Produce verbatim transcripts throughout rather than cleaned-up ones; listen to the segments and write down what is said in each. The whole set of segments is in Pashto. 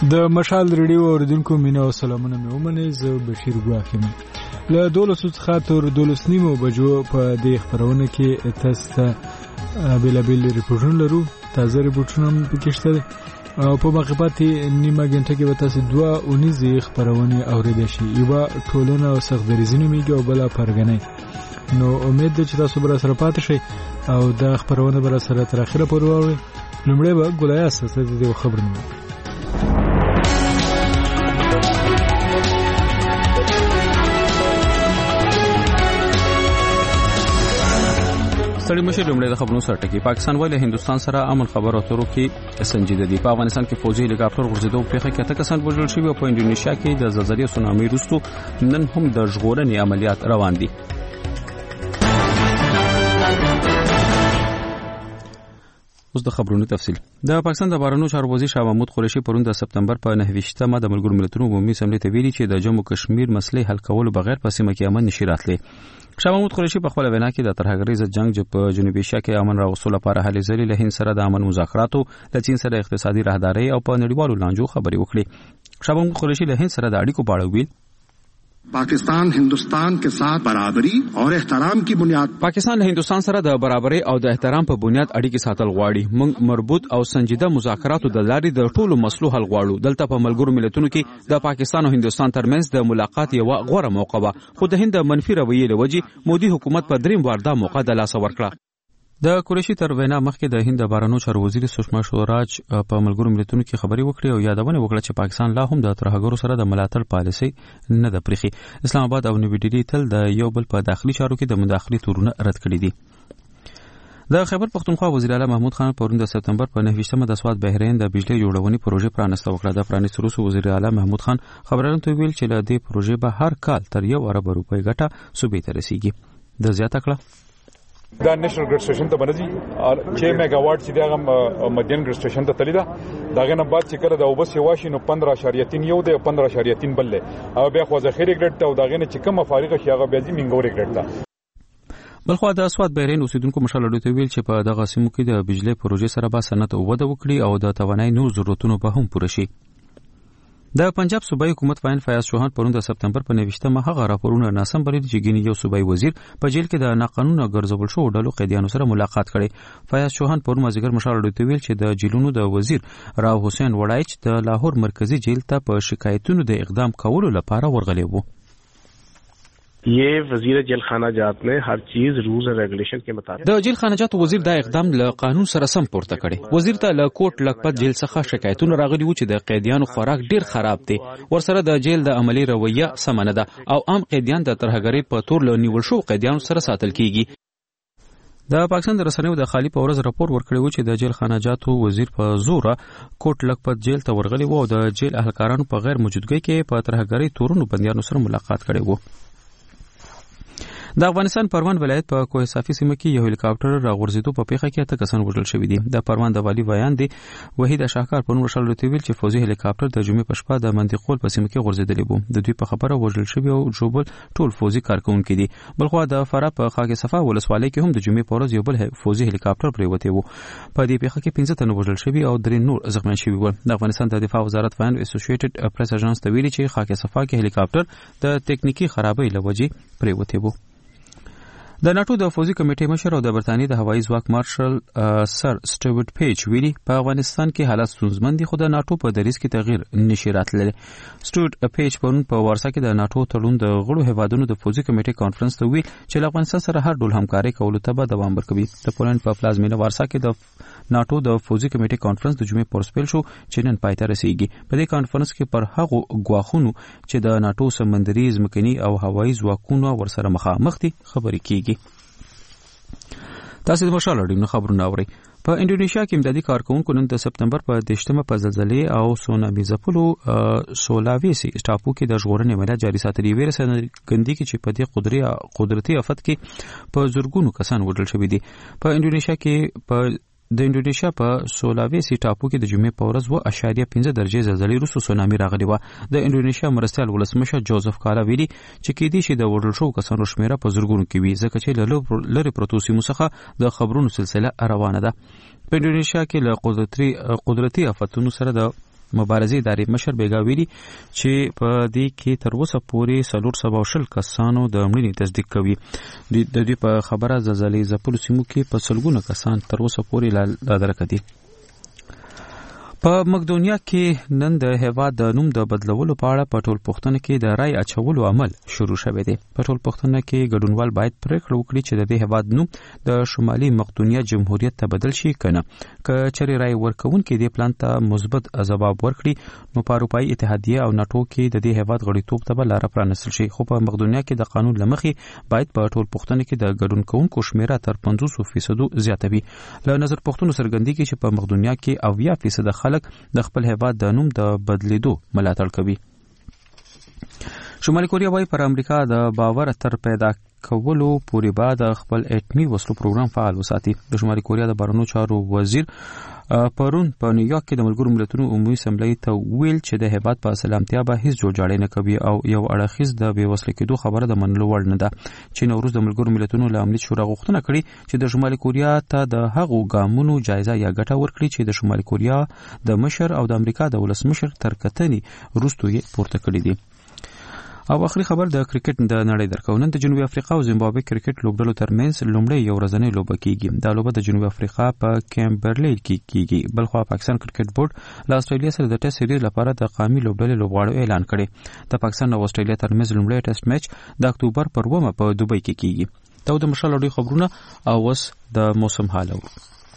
د مشال ریډیو اوریدونکو مینه او سلامونه مې ومنئ. زه بشیر ګواخ یم. له دولسو څخه تر دولس نیمو بجو په دې خپرونه کې تاسو ته بېلابېل ریپورټونه لرو. تازه ریپورټونه هم پکې شته او په مخاباتي نیمه غنټه کې به تاسو دوه اونیزې خپرونې اورېدئ شي. یوه ټولنه او سختدریځي نومیږي او بله پرګنۍ. نو امید ده چې تاسو به راسره پاتې شئ او دا خپرونه به راسره تر اخره پورې واورئ. لومړی به ګلایه ساسته د دې خبرونه. سړی مشر لومړی د خبرونو سره ټکی. پاکستان ویل هندستان سره امن خبرو اترو کې سنجیده دي. په افغانستان کې فوجي هلیکاپټر غورځېدو په پیښه کې اته کسان وژل شوي او په انډونیشیا کې د زلزلې او سونامي وروسته نن هم د ژغورنې عملیات روان دي. اوس د خبرونو تفصیل. د پاکستان د بهرنیو چارو وزیر شاه محمود قریشي پرون د سپتمبر په نهه ویشتمه د ملګرو ملتونو عمومي اسمبلی ته ویلي چې د جموں کشمیر مسلې حل کولو بغیر په سیمه کې امن نشي راتلی. شاه محمود قریشي په خپل وینا کې د ترهګریز جنگ په جنوبي ایشیا کې امن راوستلو لپاره هلې ځلې له هند سره د امن مذاکراتو، د چین سره اقتصادي راهداري او په نړیوالو لانجو خبرې وکړي. شاه محمود قریشي له هند سره د اړیکو په اړه ویل पाकिस्तान हिंदुस्तान के साथ बराबरी और एहतराम की बुनियाद पाकिस्तान له هندوستان سره د برابرۍ او د احترام په بنیاد اړیکې ساتل غواړي. موږ مربوط او سنجیده مذاکراتو د لارې د ټولو مسلو حل غواړو. دلته په ملګرو ملتونو کې د پاکستان او هندوستان ترمنځ د ملاقات یو غوره موقع وه، خو د هند منفي رویې له وجې مودي حکومت په دریم وار دا موقع د لاسه ورکړه. د قریشي تر وینا مخکې د هند د بهرنیو چارو وزیر سشما سوراج په ملګرو ملتونو کې خبرې وکړې او یادونه وکړه چې پاکستان لا هم د ترهګرو سره د ملاتړ پالیسي نه ده پرېښې. اسلام آباد او نوی ډیلي تل د یو بل په داخلي چارو کې د مداخلې تورونه رد کړي دي. د خیبر پختونخوا وزیر اعلی محمود خان پرون د سپتمبر په نهه ویشتمه د سواد بحرین د بجلی جوړونې پروژې پرانسته وکړه. د پرانیستو وروسته وزیر اعلی محمود خان خبرونو ته ویل چې له دې پروژې به هر کال تر یو ارب روپۍ ګټه صوبې ته رسیږي. د زیاته کړه دا نېشنل ګریډ سټیشن ته باندې چې میگا واټ چې دغه مدین ګریډ سټیشن ته تللی دا داغه نه بعد چې کړه د اوبس یواشي نو پندرہ اشاریه تین یو دی پندرہ اشاریه تین بل او بیا خو ذخیره ګریډ ته او داغه نه چې کومه فارغه شي هغه بیا زی منګوري ګریډ ته. بلخو د سواد بحرین اوسیدونکو مشال لوټ ویل چې په دغه سیمو کې د بجلی پروژې سره به صنعت وده وکړي او د توانایي نور ضرورتونو به هم پوره شي. د پنجاب صوبایي حکومت وایي فیاض چوهان پرون د سپتمبر په نهه ویشتمه هغه راپورونه ناسم بللي چې ګینی یو صوبایي وزیر په جیل کې د ناقانونه ګرځول شو ډلو قیدیانو سره ملاقات کړي. فیاض چوهان پرون مازیګر مشال لوټ ویل چې د جیلونو د وزیر راو حسین وړایچ د لاهور مرکزی جیل ته په شکایتونو د اقدام کولو لپاره ورغلی وو. یہ وزیر جیل خانہ جات نے ہر چیز رولز اینڈ ریگولیشن کے مطابق د جیل خانہ جات وزیر دا اقدام له قانون سره سم پورته کړي. وزیر ته له کوټ لکپت جیل څخه شکایتونه راغلي وو چې د قیدیانو خوراک ډیر خراب دی. ورسره د جیل د عملی رویه سم نه ده او عام قیدیان د ترهګری په تور له نیول شو قیدیانو سره ساتل کیږي. د پاکستان د رسنیو د خالی په ورځ راپور ورکړی و چې د جیل خانه جاتو وزیر په زوره کوټ لکپت جیل ته ورغلی و او د جیل اهلکارانو په غیر موجودګۍ کې په ترهګری تورونو بندیانو سره ملاقات کړی و. د افغانستان پروان ولایت په کوه صافي سیمه کې یو هلیکاپټر راغورځېدو په پیښه کې اته کسان وژل شوي دي. د پروان د والي بیان دی وحید شاهکار په نور شل ویل چې فوزي هلیکاپټر د جمعې په شپه د مندقول په سیمه کې غورځېدلی و. د دوی په خبره وژل شوي او جوبل ټول فوزي کارکونکي دي. بلخو د فراه په خاک صفا ولسوالۍ کې هم د جمعې په ورځ یو بل فوزي هلیکاپټر پریوتی و. په دې پیښه کې پنځه تنه وژل شوي او درې نور زخمیان شوي و. د افغانستان د دفاع وزارت وایي اسوسییټډ پریس اژانس ته ویلي چې خاک صفا کې هلیکاپټر د تکنیکی خرابۍ له وجې پریوتی و. د ناتو د فوزي کمیټې مشر او د برتانیې د هوایي ځواک مارشل سر سټیوارټ پیج ویلي په افغانستان کې حالات ستونزمن دي خو د ناتو په دریځ کې تغییر نشي راتللی. سټیوارټ پیج پرون په وارسا کې د ناتو تړون د غړو هیوادونو د فوزي کمیټې کانفرنس ته ویل چې له افغانستان سره هر ډول همکاري کولو ته به دوام ورکوي. د پولند په پلازمینه وارسا کې د ناتو د فوزي کمیټې کانفرنس د جمعې پر سپیل شو چې نن پای ته رسیږي. په دې کانفرنس کې پر هغو ګواښونو چې د ناتو سمندري ځمکني او هوایي ځواکونو ورسره مخامخ دي خبرې کیږي. تاسو د مشال اړینو خبرونه اورئ. په انډونیشیا کې امدادي کارکونکو نن د سپتمبر په دشتمه په زلزلې او سونامي ځپلو سولاویسي ټاپو کې د ژغورنې عملیات جاري ساتلي. ویره څرګندوي چې په دې قدرتي آفت کې په زرګونو کسان وژل شوي دي. په انډونیشیا کې په د انډونیشیا په سولاویسي ټاپو کې د جمعې په ورځ اووه اعشاریه پنځه درجې زلزلې وروسته سونامي راغلی وه. د انډونیشیا مرستیال ولسمشر جوزف کالا ویلي چې کېدای شي د وژل شوو کسانو شمېره په زرګونو کې وي ځکه چې له لرې پرتو سیمو څخه د خبرونو سلسله روانه ده. په انډونیشیا کې له قدرتي قدرتي آفتونو سره د مبارزې ادارې مشر بیګا ویلي چې په دې کې تر اوسه پورې څلور سوه شل کسانو د مړینې تصدیق کوي. د دوی په خبره زلزلې ځپلو سیمو کې په سلګونه کسان تر اوسه پورې لا درکه دي. په مقدونیا کې نن د هیواد د نوم د بدلولو په اړه په ټول پښتون کې د رای اچولو عمل شروع شوی دی. په ټول پښتون کې ګډونوال باید پریکړه وکړي چې د دې هیواد نوم د شمالي مقدونیا جمهوریت ته بدل شي کنه. که چېرې رای ورکوونکي دې پلان ته مثبت ځواب ورکړي نو په اروپایي اتحادیه او ناټو کې د دې هیواد غړیتوب ته به لاره پرانیستل شي. خو په مقدونیا کې د قانون له مخې باید په ټول پښتون کې د ګډون کوونکو شمیره تر پنځوس فیصدو زیاته وي. له نظر پښتون څرګندېږي چې په مقدونیا کې اویا فیصد خلک د خپل هیواد د نوم د بدلیدو ملاتړ کوي. شمالي کوریا وايي پر امریکا د باور تر پیدا کولو پورې بعد خپل اټمي وسلو پروګرام فعال وساتي. د شمالي کوریا د بهرنیو چارو وزیر پرون په نیویارک کې د ملګرو ملتونو عمومي اسمبلی ته ویل چې د هیواد په سلامتیا به هیڅ جوړجاړی نه کوي او یو اړخیز د بې وسلې کېدو خبره د منلو وړ نه ده. چین وروسته د ملګرو ملتونو له امنیت شورا غوښتنه کړې چې د شمالي کوریا ته د هغو ګامونو جایزه یا ګټه ورکړي چې د شمالي کوریا د مشر او د امریکا د ولسمشر تر کتنې وروسته یې پورته کړي دي. او اخري خبر د کرکټ د نړۍ درکو. نن د جنوبي افریقا او زیمبابوې کرکټ لوبډلو ترمنځ لومړی یو ورځنی لوبه کیږي. دا لوبه د جنوبي افریقا په کیمبرلي کې کیږي. بلخوا پاکستان کرکټ بورډ له استرالیا سره د ټیسټ سیریز لپاره د قومي لوبډلې لوبغاړو اعلان کړی. د پاکستان او استرالیا ترمنځ لومړی ټیسټ میچ د اکتوبر پر اوومه په دوبۍ کې کیږي. دا د مشال اړوي خبرونه او وس د موسم حال و.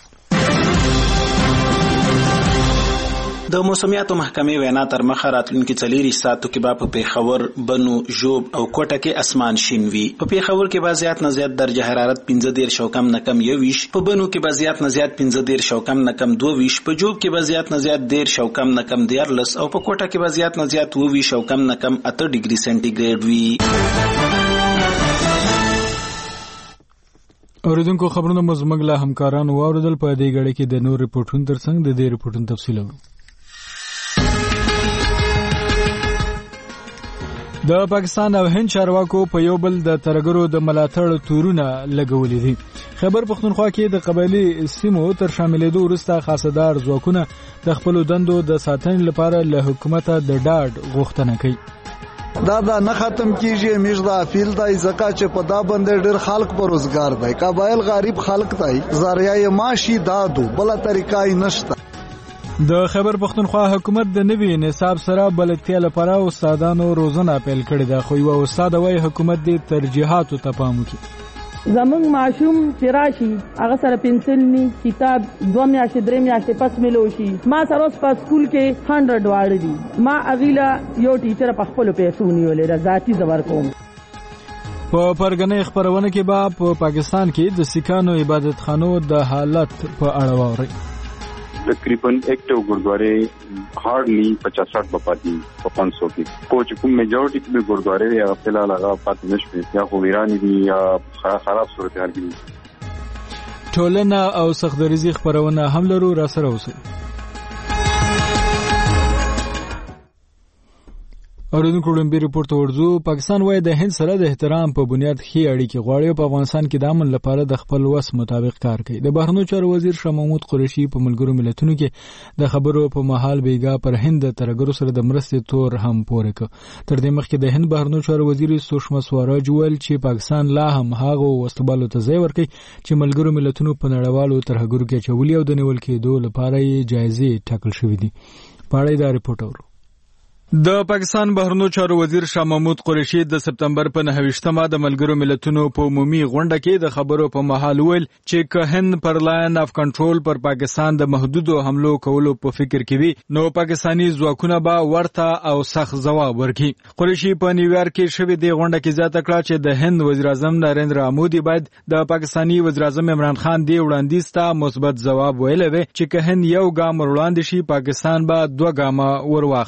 د موسمیاتو محکمې وینا تر مخه راتلونکي څلېرویشت ساعتو کې به په پیښور، بنو، ژوب او کوټه کې اسمان شین وي. په پیښور کې به زیات نه زیات درجه حرارت پنځه دېرش او کم نه کم یوویشت، په بنو کې به زیات نه زیات پنځه دېرش او کم نه کم دوه ویشت، په ژوب کې به زیات نه زیات دېرش او کم نه کم دیارلس او په کوټه کې به زیات نه زیات اوه ویشت او کم نه کم اته ډیګري سنټیګریډ وي. اوریدونکو خبرونه مو زموږ له همکارانو واوریدل. په دې غړي کې د نور ریپورتونو ترڅنګ د دې ریپورتونو تفصیل اورو. د پاکستان او هند چارواکو په یو بل د ترګرو د ملاتړ تورونه لګولې دي. خیبر پختونخوا کې د قبایلی سیمو تر شاملېدو وروسته خاصدار ځواکونه د خپل دندو د ساتنې لپاره له حکومته د ډاډ غوښتنه کوي. دا دا نه ختم کیږي. میږ دا فیل دی زکه چې په دا باندې ډېر خلک په روزګار دی. قبایل غریب خلک دی. ذریعہ معاشي دادو بل طریقه نشته. د خیبر پختونخوا حکومت د نوي نصاب سره بلدتیا لپاره استادانو روزنه پیل کړې ده. خو یو استاد وايي حکومت دې ترجیحاتو ته پام وکړي. زمونږ ماشوم چې راشي هغه سره پنسل ني، کتاب دوه میاشتې درې میاشتې پس ملو شي. ما سره اوس په سکول کې هنډرډ واړه دي. ما اغیلا یو ټیچر په خپل پیسو نیولې ذاتي زبر کوم. په پرګنې خبرونه کې به په پاکستان کې د سکانو عبادت خانو د حالت په اړه واوري. तकरीबन एक्टिव गुरुद्वारे हार्डली पचास साठ बपाती तो पाँच सौ की कोच कुम मेजॉरिटी में गुरुद्वारे या फिलहाल लगा पाते नशे या को वीरानी भी या खराब सूरत हाल की ټولنه او سختدریزي خبرونه هم لرو. را سره اوسئ. اوریدونکو لومبي ریپورت ورځو. پاکستان وايي د هند سره د احترام په بنیاد ښې اړیکې غواړي. په افغانستان کې د امن لپاره د خپل وس مطابق کار کوي. د بهرنیو چارو وزیر شاه محمود قریشي په ملګرو ملتونو کې د خبرو په مهال بیګا پر هند د ترګرو سره د مرستې تور هم پورې کړ. تر دې مخکې د هند بهرنیو چارو وزیر سوشما سوراج ویل چې پاکستان لا هم هغه وسلوالو ته ځای ورکوي چې ملګرو ملتونو په نړیوالو ترهګرو کې اچولي او د نیول کېدو لپاره یې جایزې ټاکل شوې دي. په اړه دا ریپورت اورو. د پاکستان بهرنیو چارو وزیر شاه محمود قریشي د سپتمبر په نهه ویشتمه د ملګرو ملتونو په عمومي غونډه کې د خبرو په مهال ویل چې که هند پر لاین اف کنټرول پر پاکستان د محدودو حملو کولو په فکر کې وي نو پاکستانی ځواکونه به ورته او سخت ځواب ورکړي. قریشي په نیویارک کې شوې د غونډه کې زیاته کړه چې د هند وزیر اعظم نریندرا مودي باید د پاکستانی وزیر اعظم عمران خان دی وړاندیز ته مثبت ځواب ویلی وي چې که هند یو ګام وړاندې شي پاکستان به دوه ګامه ور واخلي.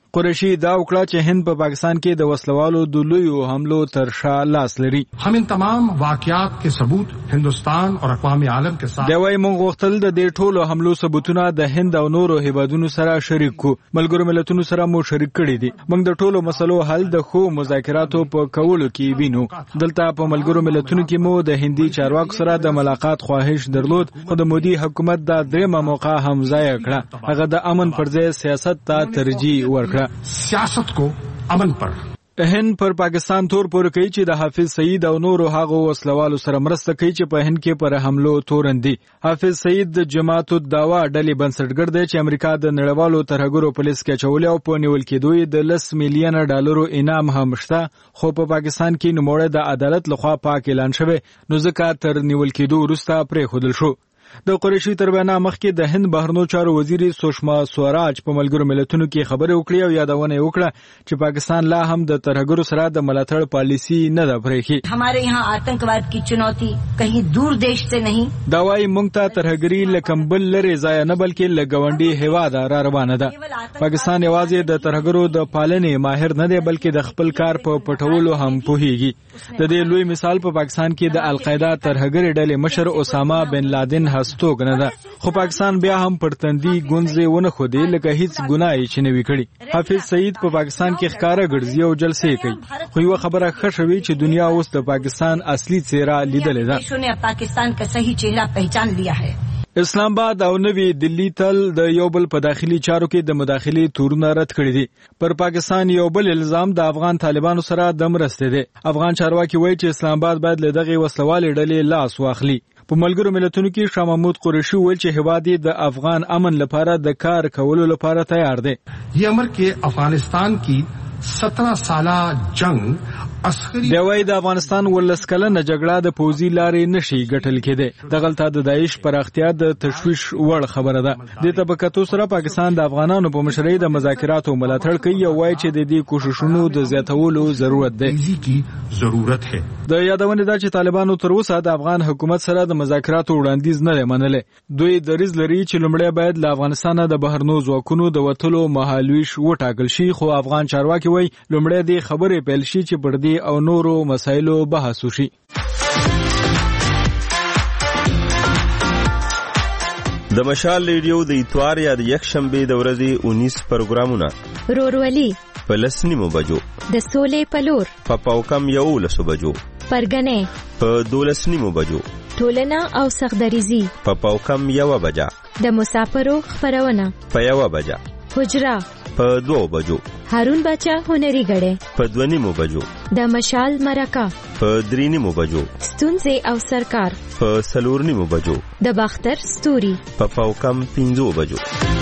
قریشي دا وکړه چې هند په پاکستان کې د وسلوالو د لویو حملو تر شا لاس لري. हम इन तमाम वाकयात के सबूत हिंदुस्तान और अक़वाम आलम के साथ دا وايي موږ غوښتل د دې ټولو حملو ثبوتونه د هند او نورو هیوادونو سره شریک کو. ملګرو ملتونو سره مو شریک کړي دي. موږ د ټولو مسلو حل د خو مذاکراتو په کولو کې وینو. دلته په ملګرو ملتونو کې مو د هندي چارواکو سره د ملاقات خواهش درلود، خو د مودي حکومت دا دریمه موقع هم ضایع کړه. هغه د امن پر ځای سیاست ته ترجیح ورکړه. सियासत को अमन पर هند پر پاکستان تور پور کوي چې د حافظ سعید او نورو هغو وسلوالو سره مرسته کوي چې په هند کې پر حملو تورندي. حافظ سعید د جماعت الدعوا ډلې بنسټګر دی چې امریکا د نړیوالو ترهګرو پولیس کې چولې او په نیول کېدو د لس میلیونه ډالرو انعام هم شته، خو په پاکستان کې نوموړی د عدالت لخوا پاک اعلان شوی، نو ځکه تر نیول کېدو وروسته پرېښودل شو. د قریشي تر وینا مخکې د هند بهرنیو چارو وزیر سوشما سوراج په ملګرو ملتونو کې خبرې وکړې او یادونه یې وکړه چې پاکستان لا هم د ترهګرو سره د ملاتړ پالیسی نه ده پرېښې. हमारे यहाँ आतंकवाद की चुनौती कहीं दूर देश से नहीं. دا وايي موږ ته ترهګري لکه بل لري ځای نه بلکې له ګاونډي هیواد را روانه ده. پاکستان یوازې د ترهګرو د پالنې ماهر نه دی بلکې د خپل کار په پټولو هم پوهیږي. د دې لوی مثال په پاکستان کې د القاعده ترهګري ډلې مشر اسامه بن لادن هستوګ نه ده، خو پاکستان بیا هم پرتندي ګونځې ونه خو دی لکه هیڅ ګناه یې چې نه وي کړي. حافظ سعید په پاکستان کې ښکارا ګرځي او جلسې کوي، خو یو خبره ښه شوي چې دنیا اوس د پاکستان اصلي څېره لیدلې ده. پاکستان کا صحیح چہرہ پہچان لیا ہے. اسلام آباد او نوی دلی تل د یو بل په داخلي چارو کې د مداخلي تورونه رد کړی دي. پر پاکستان یو بل الزام د افغان طالبانو سره د مرستې دی. افغان چارواکي وایي چې اسلام آباد باید له دغه وسلوالې ډلې لاس واخلي. په ملګرو ملتونو کې شاه محمود قریشي ویل چې هواد د افغان امن لپاره د کار کولو لپاره تیار دی. یہ امر کې افغانستان کی سترہ سالہ جنگ عسکری د وای د افغانستان ولس کلنه جګړه د پوزي لارې نشي ګټل کېده. دغلطه د داعش پراختیا د تشویش وړ خبره ده. د طبقاتو سره پاکستان د افغانانو په مشرۍ د مذاکراتو ملاتړ کوي او وایي چې د دې کوششونو د زیاتولو ضرورت ده. ضرورت ہے. د یادونه ده چې طالبانو تر اوسه د افغان حکومت سره د مذاکراتو وړاندیز نه منلې. دوی دریځ لري چې لومړی باید له افغانستان د بهرنو ځواکونو د وټلو مهالويش وټاکل شي، خو افغان چارواکي وایي لومړی د خبرې پیل شي چې پر او نورو مسایلو بحث وشي. د مشال ریډیو د اتوار یا د یک شنبه د ورځې انیس پروګرامونه رورولي په لسنیمو بجو، د سولې پلور په پاوکم یو لسو بجو، پرګنې په دولسنیمو بجو، ټولنه او سخدریزي په پاوکم یو بجا، د مسافرو خبرونه په یو بجا، حجرا په دو بجو، هارون بچا هنري غړې په دونیمو بجو، د مشال مرکه په درینیمو بجو، ستونزې او سرکار په سلورنیمو بجو، د باختر ستوري په پاوکم پینځو بجو.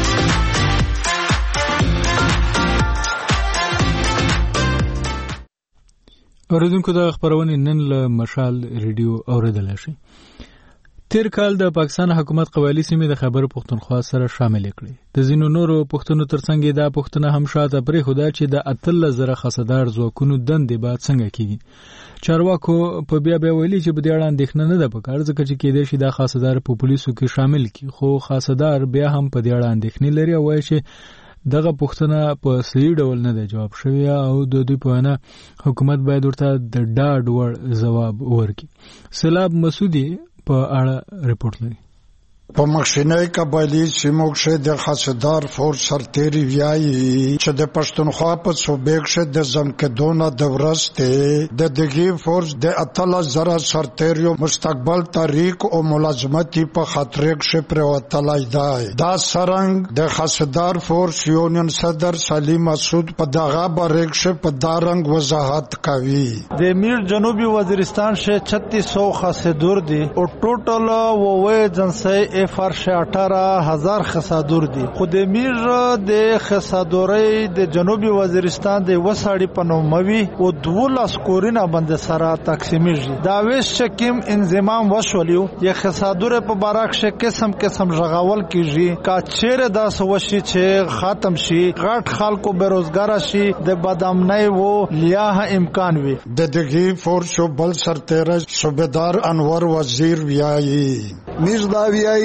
اوریدونکو د خبرونه نن له مشال ریډیو اوریدل شي. تیر کال د پاکستان حکومت قوالی سیمې د خبر پښتونخوا سره شامل کړي. د زینو نورو پښتنو ترڅنګ دا پښتنه هم شاته پرې خدا چې د اتل زره خصدار ځواکونو دندې بعد څنګه کیږي. چارواکو په بیا بیا ویلي چې په دې اړه اندېښنه نه ده پکار ځکه چې کېدې شي دا خصدار په پولیسو کې شامل کی، خو خصدار بیا هم په دې اړه اندېښنې لري او وایي چې دغه پښتنه په صحیح ډول نه ده جواب شوی او د دوی په وینا حکومت باید ورته د ډاډ وړ ځواب ورکړي. سلاب مسعودي په اړه رپورټ لري. په مخشنۍ قبایلی سیمو کې د خاصدار فورس سرتیری ویایي چې د پښتونخوا په صوبې کې د ځمکدونه د ورسته د دغه فورس د اتل زره سرتیریو مستقبل تاریخ او ملازمتي په خاطر کې پروتلای دی. دا سرنګ د خاصدار فورس یونین صدر سلیم مسعود په دغه باره کې په دارنګ وضاحت کوي. د میر جنوبي وزیرستان شه छत्तीस सौ خاصدور دي او ټوټل ووې جنسي فرش اٹھارہ ہزار خسادور دی. خود میر د خسادوري د جنوبي وزیرستان د وساړي پنوموي او دوله سکورینه بند سره تقسیمیږي. دا ویش شکم انضمام وشولیو ی خسادور په باراک ش قسم قسم ژغاول کیږي کا چیرې دا سوشي چې ختم شي غټ خلکو بیروزګار شي د بدامنۍ وو لیاه امکان وي. د دغه فورس بل سرتیره صوبیدار انور وزیر ویایي میرزا ویایي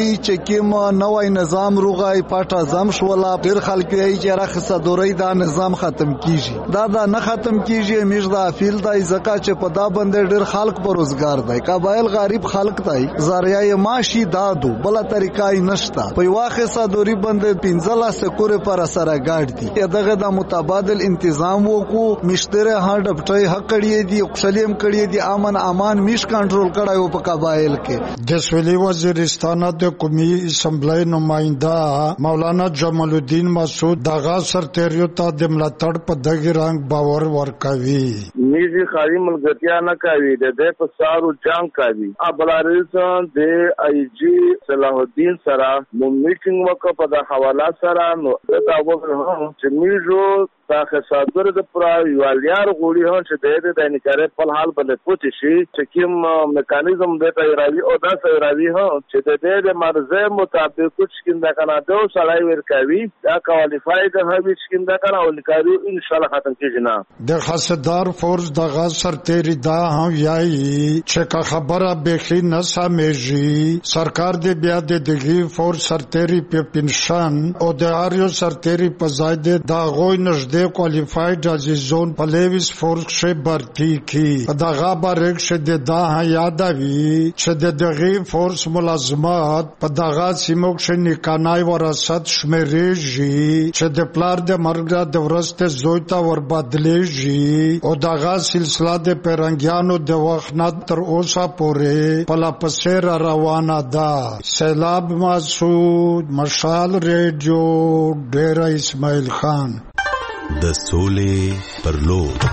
وایي چې کوم نوی نظام روغای پټه زم شولا ډیر خلک یې چې راخصه دوري دا نظام ختم کیږي دا دا نه ختم کیږي میش دا فیل دا زکه چې په دا باندې ډیر خلک په روزګار دی قبایل غریب خلک دی زریای معاشي دادو بل طریقای نشتا په واخه صدوري باندې پنځه سکورې پر سره گاډ دي دغه د متبادل تنظیم وکړو مشتره هر ډپټي حق کړی دي خپلیم کړی دي امن امان میش کنټرول کړایو په قبایل کې د سویلي وزیرستان د قومي اسمبلی نمائنده مولانا جمال الدین مسعود دغه سرتیریو ته د ملاتړ په دغه رنګ باور ورکوي میږي خاري ملګرتیا نه کوي د دې په سارو جنگ کوي ابلارزان د ای جی صلاح الدین سره مو میټینګ وکړ په د حواله سره نو دا وګورم چې میږو دا خصادر د پرا یواليار غوړي هون چې د دې د انکار په حال باندې پوتې شي چې کوم میکانیزم د تیاری او د تیاری هو چې د دې د مرزه مطابق کچھ کیندا کنه دو سړی ورکوي دا کوالیفاید هوی کیندا کنه او لکارو ان شاء الله ختم کیږي نه د خاصدار فورس د غسر تیری دا هم یای چې خبره بخي نه سمېږي سرکار دې بیا د دغه فورس سرتيري په پنشن او د اریو سرتيري په زائد دا غوي نشد क्वालिफाइड अजीजोन पलेविस फोर्स से भर्ती की दगा बारेक से दा यादवी से दगी फोर्स मुलाजमत पदगा सिमोक से निकानाई वरसत शमेरेजी से दे प्लार दे मरगा दे वरस्ते जोइता वर बदलेजी ओ दगा सिलसिला दे पेरंगियानो दे वखना तर ओसा पोरे पला पसेरा रवाना दा सैलाब मासूद मशाल रेडियो डेरा इस्माइल खान د سولې پر لور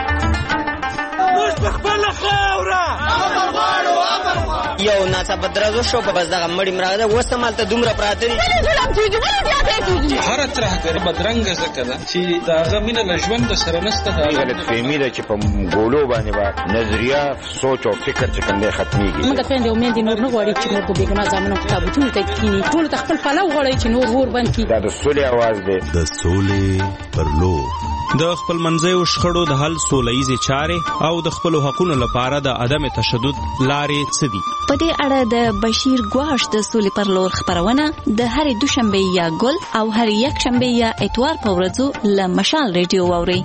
یو ناڅه بدرازو شو په بس دغه مړی مراده وسمال ته دومره پراته دي هر ترهګر بدرنګ زکه ده چې دا غمینه لژوند سره نسته غلط فهمي ده چې په ګولو باندې با نظریه سوچ او فکر چې کوم ختميږي موږ ته د امید نور نه غواړي چې نور به ګنا ځامنو کتابونه ته کینی ټول تخپل فلو غواړي چې نور ور باندې دا د سولې आवाज ده د سولې پر لور د خپل منځي شخړو د حل سولېزي چارې او د خپل حقوقو لپاره د عدم تشدد لارې څه دي په دې اړه د بشیر ګواش د سولې پر لور خبرونه د هرې دوشنبه یا ګل او هرې یک شنبه یا اتوار په ورځو له مشال ریډیو واوري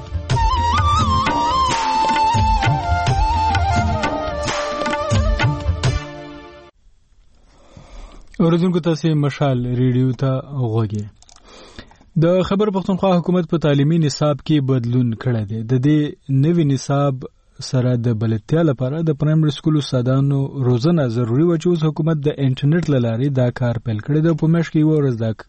اوریدونکو تاسو مشال ریډیو ته غوږی د خبر پښتونخوا حکومت په تعلیمي نصاب کې بدلون کړی دی د دې نوي نصاب سره د بلدتیا لپاره د پرایمري سکول استادانو روزنه ضروری و چې حکومت د انټرنیټ لارې دا کار پیل کړی دی په مشکې و ورځ دا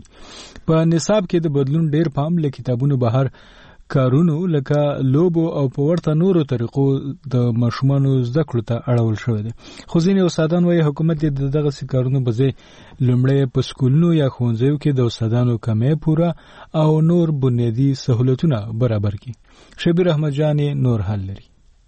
کوي په نصاب کې د بدلون ډیر پام له کتابونو بهر کارونو لکه لوبو او په ورته نورو طریقو د ماشومانو زده کړو ته اړول شوی دی خو ځینې استادان وايي حکومت د دغه کارونو بځای لومړی په سکولونو یا ښوونځیو کې د استادانو کمې پوره او نور بنیادی سہولتونه برابر کړي شبیر احمد جان نور حل لري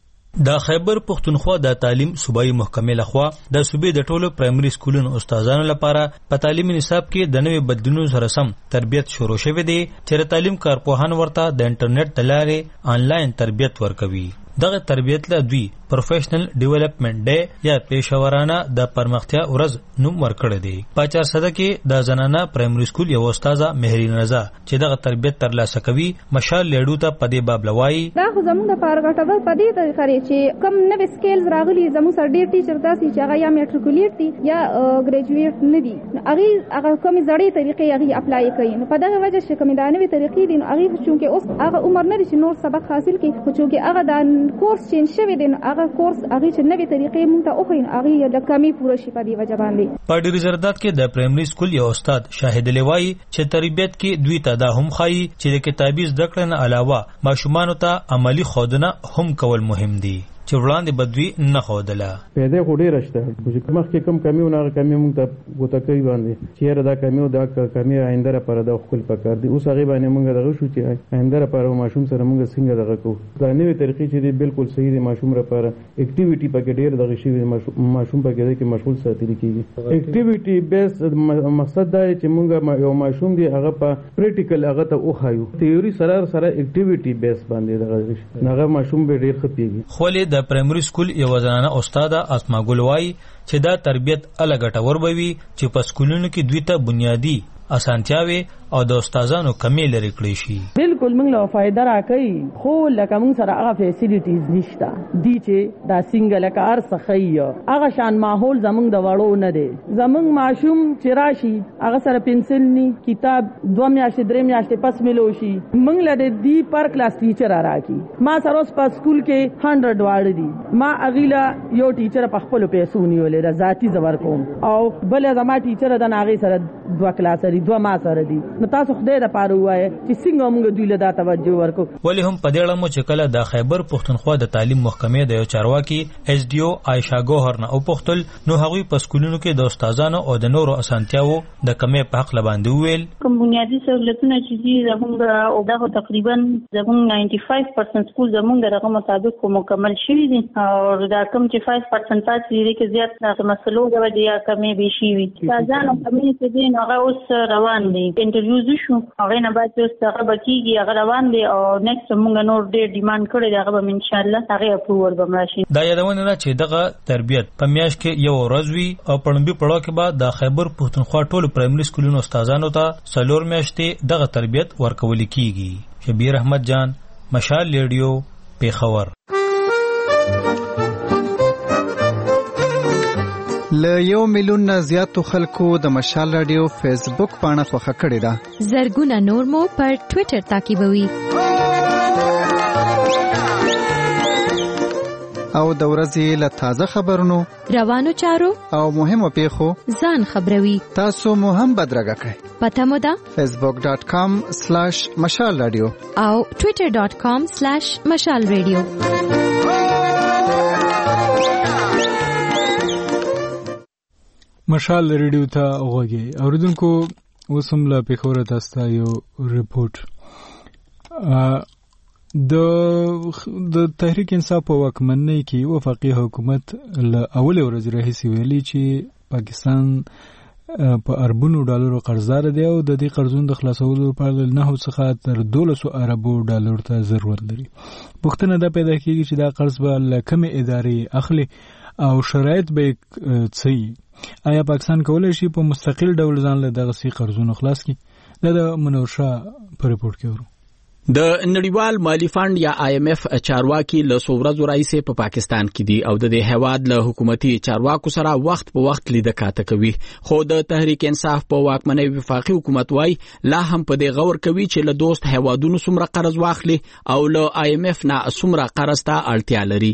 د خیبر پښتونخوا د تعلیم صوبایي محکمې لخوا د صوبې د ټولو پرایمري سکولونو استادانو لپاره په تعلیمي نصاب کې د نوې بدلونونو سره سم تربیت شروع شوې دی چې تعلیم کارپوهان ورته د انټرنیټ د لارې آنلاین تربیت ورکوي دغه تربیت له دوی پروفیشنل ډیولپمنٹ ډے یا پیشورانه د پرمختیا ورځ نوم ورکړی دی په چار صده کې د زنانه پرایمري سکول یو استاده مهرین رضا چې دغه تربیت ترلاسه کوي مشال لیډو ته پدې باب لوي دا خو زموږ د پارګټبل پدې طریقې چې کم نوې سکیلز راغلي زموږ سره ډېر ټیچر داسي چې هغه یا میټریکولیټ دي یا ګریجویټ نه دي هغه هغه کوم زړې طریقې هغه اپلای کوي نو په دغه وجه چې کوم دانوي طریقې دي نو هغه چې اوس هغه عمر نه لري نور سبق حاصل کړي خو چې هغه د کورس چینج شوی دی هغه کورس هغه چې نوې طریقې مونږ ته اوخین هغه د کمی پوره شي په دې وجه باندې په ډیری زردات کې د پرایمري سکول یو استاد شاهد لوي چې تربیت کې دوی ته دا هم خایي چې د کتابي زده کړې نه علاوه ماشومانو ته عملی ښودنه هم کول مهم دي چې وړاندې بدوی نه خودله پیدا خوري راشته چې مخکې کم کمی او نه کمی مونږ ته ګوته کوي باندې چې دا کمی او دا کمی آینده لپاره د خپل پکار دي اوس هغه باندې مونږ دغه شو چې آینده لپاره ماشوم سره مونږ څنګه دغه کوو دا نوې طریقې چې دی بالکل صحیح دي ماشوم لپاره اکټیویټي پکې ډېر دغه شی ماشوم پکې دی کې مشغول ساتل کیږي اکټیویټي بیس مقصد دا چې مونږ یو ماشوم دی هغه په پریکټیکل هغه ته اوخایو تیوري سره سره اکټیویټي بیس باندې دغه هغه ماشوم به ډېر خپيږي خولې د پرایمري سکول یو زنانه استاد اسما ګل وایي چې دا تربیت الګټه وربوي چې په سکولونو کې دوی ته بنیادی اسانتیاوي او د استادانو کمی لري کړی شي. بالکل موږ له فائدہ راکې خو لکه موږ سره هغه فیسیلیټیز نشته دي چې دا سنگل کار سخی هغه شان ماحول زمونږ د وړو نه دی. زمونږ ماشوم چې راشي هغه سره پنسل ني کتاب دوه میاشتې درې میاشتې پس ملو شي. موږ له دی پر کلاس ټیچر راکې ما سره اوس په سکول کې هنډرډ واړه دي ما اغیلا یو ټیچر په خپل پیسو نیولې د ذاتی زبر کوم او بل زما ټیچر د ناغي سره دوه کلاس لري دوه ما سره دي. نو تاسو خدای د پاره وایي چې څنګه موږ دوی له دا توجه ورکو. ولی هم په دې اړه مو چې کله د خیبر پښتونخوا د تعلیم محکمې د یو چارواکي ایس ډي او عائشہ ګوهر نه او پختل نو هغوی په سکولونو کې د استادانو او د نورو اسانتیاو د کمې په حق لباندې ویل کوم بنیادی سہولتونه چې زموږ او دا تقریبا زموږ پنځه ویشت درصد سکول زموږ دغه مطابق مکمل شوی دي او دا کوم چې پنځه درصد چې کې زیات د مسلو د وجې کمې به شي وي ځان کمې څه دي هغه اوس روان دي انټرویوز شو هغه نه بعد اوس هغه بکیږي هغه روان دي او نیکسټ موږ نور ډېر ډیماند کړی دی هغه به ان شاء الله هغه اپروول به راشي. دا یادونه ده چې دغه تربیت په میاشت کې یو ورځ وي او په لومبي پړاو کې بعد د خیبر پښتونخوا ټول پرایمري سکولونو استادانو ته څلور میاشتې دغه تربیت ورکول کیږي. شبیر احمد جان مشال ریډیو پیښور. له یو میلیون نه زیاتو خلکو د مشال رادیو فیسبوک پاڼه خوښه کړې ده. زرګونه نور مو پر ټوئیټر تعقیبوي او د ورځې له تازه خبرونو روانو چارو او مهمو پیښو ځان خبروي. تاسو مو هم بدرګه کړئ. پته مو ده فیسبوک ډاٹ کام سلیش مشال رادیو او ټوئیټر ډاٹ کام سلیش مشال رادیو. مشال ریډیو ته غوږی اوریدونکو اوس هم له پیښور تاسو ته یو ریپورت. د د تحریک انصاف په واکمنۍ کې وفاقي حکومت له اولې ورځې راهیسې ویلي چې پاکستان په اربونو ډالرو قرضدار دی او د دې قرضونو د خلاصولو لپاره له نهو څخه تر دولسو اربو ډالرو ته ضرورت لري. پوښتنه دا پیدا کېږي چې دا قرض به له کومې ادارې اخلي او شرایط به څه. آیا پاکستان کولای شي په مستقل ډول ځان له دغه سي قرضونو خلاص کړي؟ د منورشا په ریپورت کې ورو. د نړیوال مالی فند یا آی ایم ایف چارواکي له څو ورځو راهیسې په پاکستان کې دي او د دې هیواد له حکومتي چارواکو سره وخت په وخت لیده کاته کوي. خو د تحریک انصاف په واکمنۍ وفاقي حکومت وای لا هم په دې غور کوي چې له دوست هیوادونو څومره قرض واخلي او له آی ایم ایف نه څومره قرض ته اړتیا لري.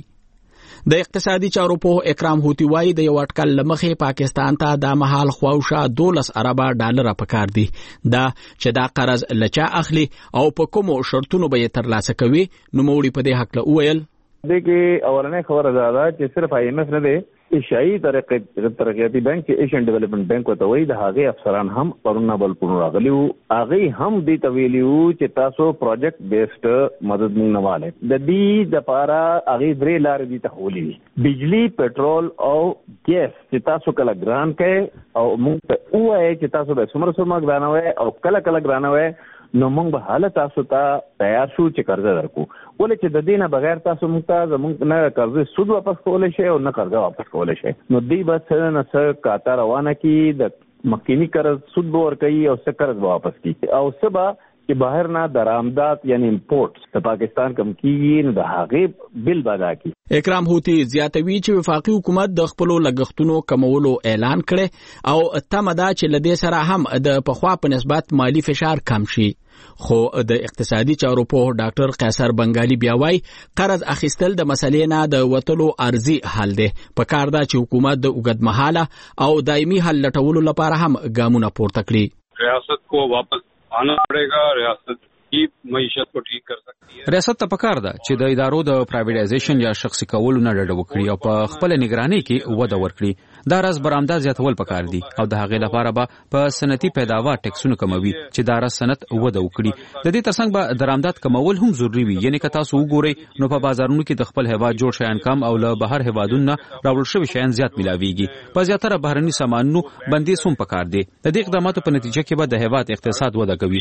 د اقتصادي چارو په اکرام هوتی وای د یو اټکل لمخې پاکستان ته د مهال خواوشا دولس اربه ډالر پکار دي. دا چې دا قرض لچا اخلي او په کومو شرطونو به ترلاسه کوي نو موړي په دې حق له ویل. دغه اورنه خبره ده چې صرف آی ایم ایف نه دی ایشیائی ترقیاتی بانک چې ایشین ډیولپمنٹ بانک وته وای د هغه افسران هم پرونه بل پرونه راغلیو هغه هم دې تویلیو چې تاسو پروجیکټ بیسډ مدد مونږ نه والے د دې د پارا هغه درې لارې دي تخولي بجلی پټرول او ګیس چې تاسو کله ګران کې او مونږ ته وای چې تاسو به څومره څومره ګران وای او کله کله ګران وای نو موږ به حالت تاسو ته تیار شو چې قرض درکو ولې چې د دینه بغیر تاسو موږ ته زموږ نه قرض سود واپس کولای شي او نه قرض واپس کولای شي نو دی به څه نه څه کاته روانه کی د مخکینی قرض سود به ورکوي او څه قرض واپس کی او سبا چې بهر نه درآمدات یعنی امپورټ د پاکستان کم کیږي نو د هغه بل بادا کی. اکرام هوتی زیاتوي چې وفاقي حکومت د خپل لګښتونو کمولو اعلان کړي او تمه ده چې لدې سره هم د پخوا په نسبت مالی فشار کم شي. خو د اقتصادي چارو په ډاکټر قیصر بنگالی بیا وایي قرض اخیستل د مسلې نه د وتلو ارزي حل دی. په کار ده چې حکومت د اوږدمهاله او دایمي حل لټولو لپاره هم ګامونه پورته کړي. ریاست کو واپس آنا پڑے گا ریاست کی معیشت کو ٹھیک کر سکتی ہے. ریاست ته پکار ده چې د ادارو د پرایویټایزیشن یا شخصي کولو نه ډډه وکړي او په خپل نگرانۍ کې وده ورکړي. دا راز برآمدات زیاتول پکار دي او د هغې لپاره به په صنعتي پیداوار ټیکسونه کموي چې دا راز صنعت وده وکړي. د دې ترڅنګ به درآمدات کمول هم ضروري وي. یعنی که تاسو وګورئ نو په بازارونو کې د خپل هیواد جوړ شیان کم او له بهر هیوادونو نه راوړل شوي شیان زیات ملاویږي. په زیاتره بهرني سامانونو بندیز هم پکار دي. د دې اقداماتو په نتیجه کې به د هیواد اقتصاد وده کوي.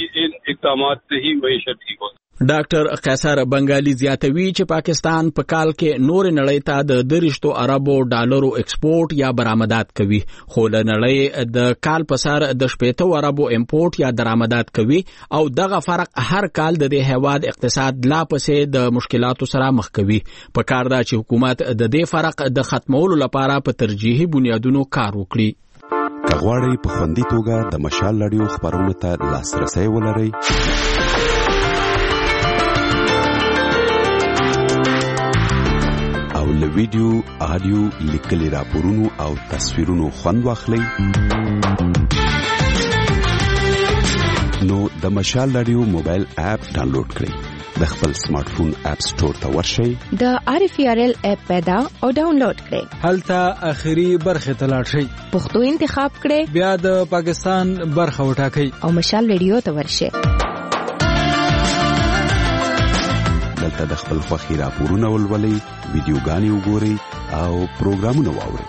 اقدامات سے ہی معیشت ٹھیک ہوتی. ډاکټر قیصر بنگالي زیاتوي چې پاکستان په کال کې نور نړۍ ته د درشتو اربو ډالرو ایکسپورټ یا برآمدات کوي، خو له نړۍ د کال په سر د شپېتو اربو امپورټ یا درآمدات کوي او دغه فرق هر کال د دې هیواد اقتصاد لا پسې د مشکلاتو سره مخ کوي. په کار دا چې حکومت د دې فرق د ختمولو لپاره په ترجیحي بنیادونو کار وکړي. کغواړی په خوندي توګه د مشال رادیو خبرونو ته لاسرسي ولرئ، او له ویډیو، آډیو، لیکلي راپورونو او تصویرونو خوند واخلئ، نو د مشال رادیو موبایل اپ ډاونلوډ کړئ، د خپل سمارټ فون اپ سٹور ته ورشئ، د آر اف ار ال اپ پیدا او ډاونلوډ کړئ، هلته اخري برخه ته لاړ شئ، پښتو انتخاب کړئ، بیا د پاکستان برخه وټاکئ او مشال رادیو ته ورشئ. دلته د خپل خوښي راپورونه ولولئ، ویډیوګانې وګورئ او پروګرامونه واورئ.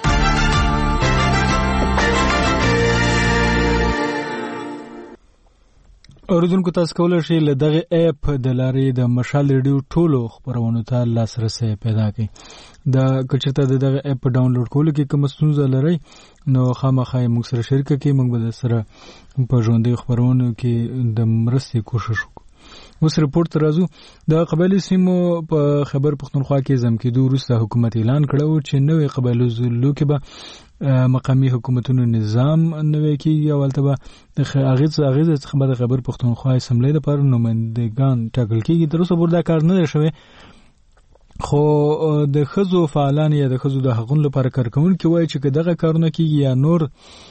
اوریدونکو تاسو کولای شئ له دغه اپ د لارې د مشال ریډیو ټولو خبرونو ته لاسرسي پیدا کړئ. د کچته د دغه اپ ډاونلوډ کولو کې کوم ستونزه لرئ نو خامخا موږ سره شریک کړئ، موږ به سره په ژوندۍ خبرونو کې د مرستې کوشش وکړو. اوس رپورت راځو. د قبایلی سیمو په خیبر پختونخوا کې زم کېدو وروسته حکومت اعلان کړو چې نوې قبایلو ضلعو کې به مقامی حکومتونو نظام نوې کېږي او هلته به اغېز اغېز څخه به د خیبر پختونخوا اسمبلۍ لپاره نمایندګان ټاکل کېږي. تر اوسه پورې دا کار نه دی شوی، خو د ښځو فعالان یا د ښځو د حقونو لپاره کارکوونکي وایي چې که دغه کارونه کېږي یا نور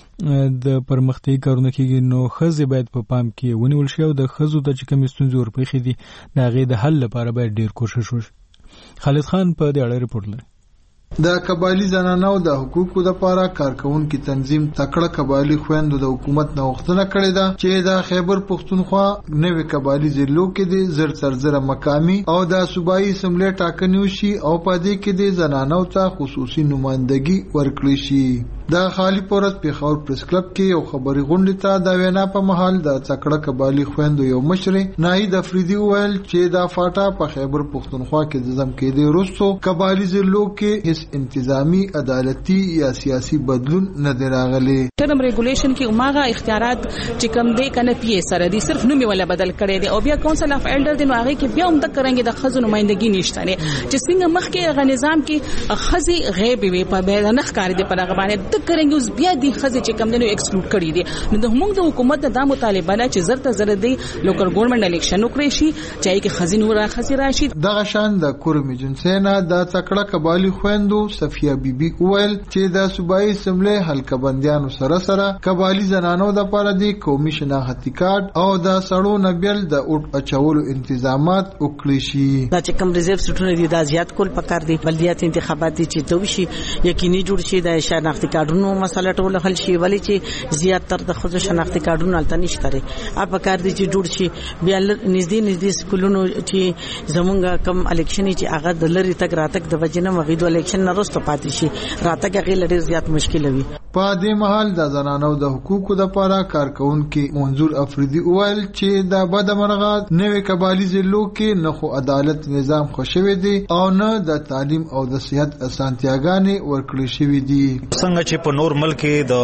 د پرمختګ کارونه کېږي نو ښځې باید په پام کې ونیول شي او د ښځو ته چې کومې ستونزې ورپېښې دي د هغې د حل لپاره باید ډېر کوشش وشي. خالد خان په دې اړه رپورټ لري. د قبایلی زنانو د حقوقو لپاره کارکونکو تنظیم تکړه قبایلی خويندو د حکومت نه غوښتنه کړې ده چې د خیبر پختونخوا نوې قبایلی ضلعو کې د زر سرزره مقامی او د صوبایي اسمبلی ټاکنې وشي او په دې کې د زنانو ته خصوصي نمائندګي ورکړي شي. د خالی پورت پیښور پریس کلب کې یو خبري غونډه ته د وینا په محل د تکړه قبایلی خويندو یو مشر ناهید افریدي ویل چې د فاټا په خیبر پختونخوا کې د ځم کې د روسو قبایلی ضلعو کې انتظامی عدالتي یا سیاسي بدلون نه دراغلي. ټرم ریګولیشن کې عمره اختیارات چې کوم دی کنه پی سره دي صرف نومي ولا بدل کړي دي او بیا کونسل اف ایلډر د نوغه کې بیا هم د کرانګي د خزو نمائندګي نشته نه چې څنګه مخکې غ نظام کې خزي غیب وي په بیان نه ښکار دي په هغه باندې د کرانګي اوس بیا دي خزي چې کوم دنو ایکسکلود کړي دي. نو د موږ د حکومت د مطالبه نه چې زرته زر دي لوکل ګورنمنت الیکشن وکړي شي چې کې خزي نور خزي راشي. دغه شان د کورمي جنسینا د تکړه قبایلی خويندو صفیه بیبي ویل چې د صوبایي اسمبلی حلقه بندیانو سره سره قبایلی زنانو د لپاره د قومي شناختی کارت او د سړو نبیل د اوټ اچولو انتظامات وکړي شي. دا چې کوم ریزرو سټونه دي د زیات کول پکار دي، بلدیات انتخابات دي چې دوی شي یقیني جوړ شي د شناختی کارتونو مسله ټول حل شي، ولی چې زیات تر د خود شناختی کارتونو الته نشته لري اپ پکار دي چې جوړ شي. بیا نږدې نږدې سکولونو چې زمونږ کم الیکشن چې هغه د لری تک راتک د وجنه مغیدو الیکشن نه رسته پاتې شي راتګ غیر ډیر زیات مشکل وي. په دې محل د زنانو د حقوقو لپاره کارکونکو منظور افریدي ویل چې د بدمرغه نوې قبایلی ضلعو کې نه خو عدالت نظام خوشوي دي او نه د تعلیم او د صحت اسانتیاګانې ورکړل شوې دي. څنګه چې په نور ملک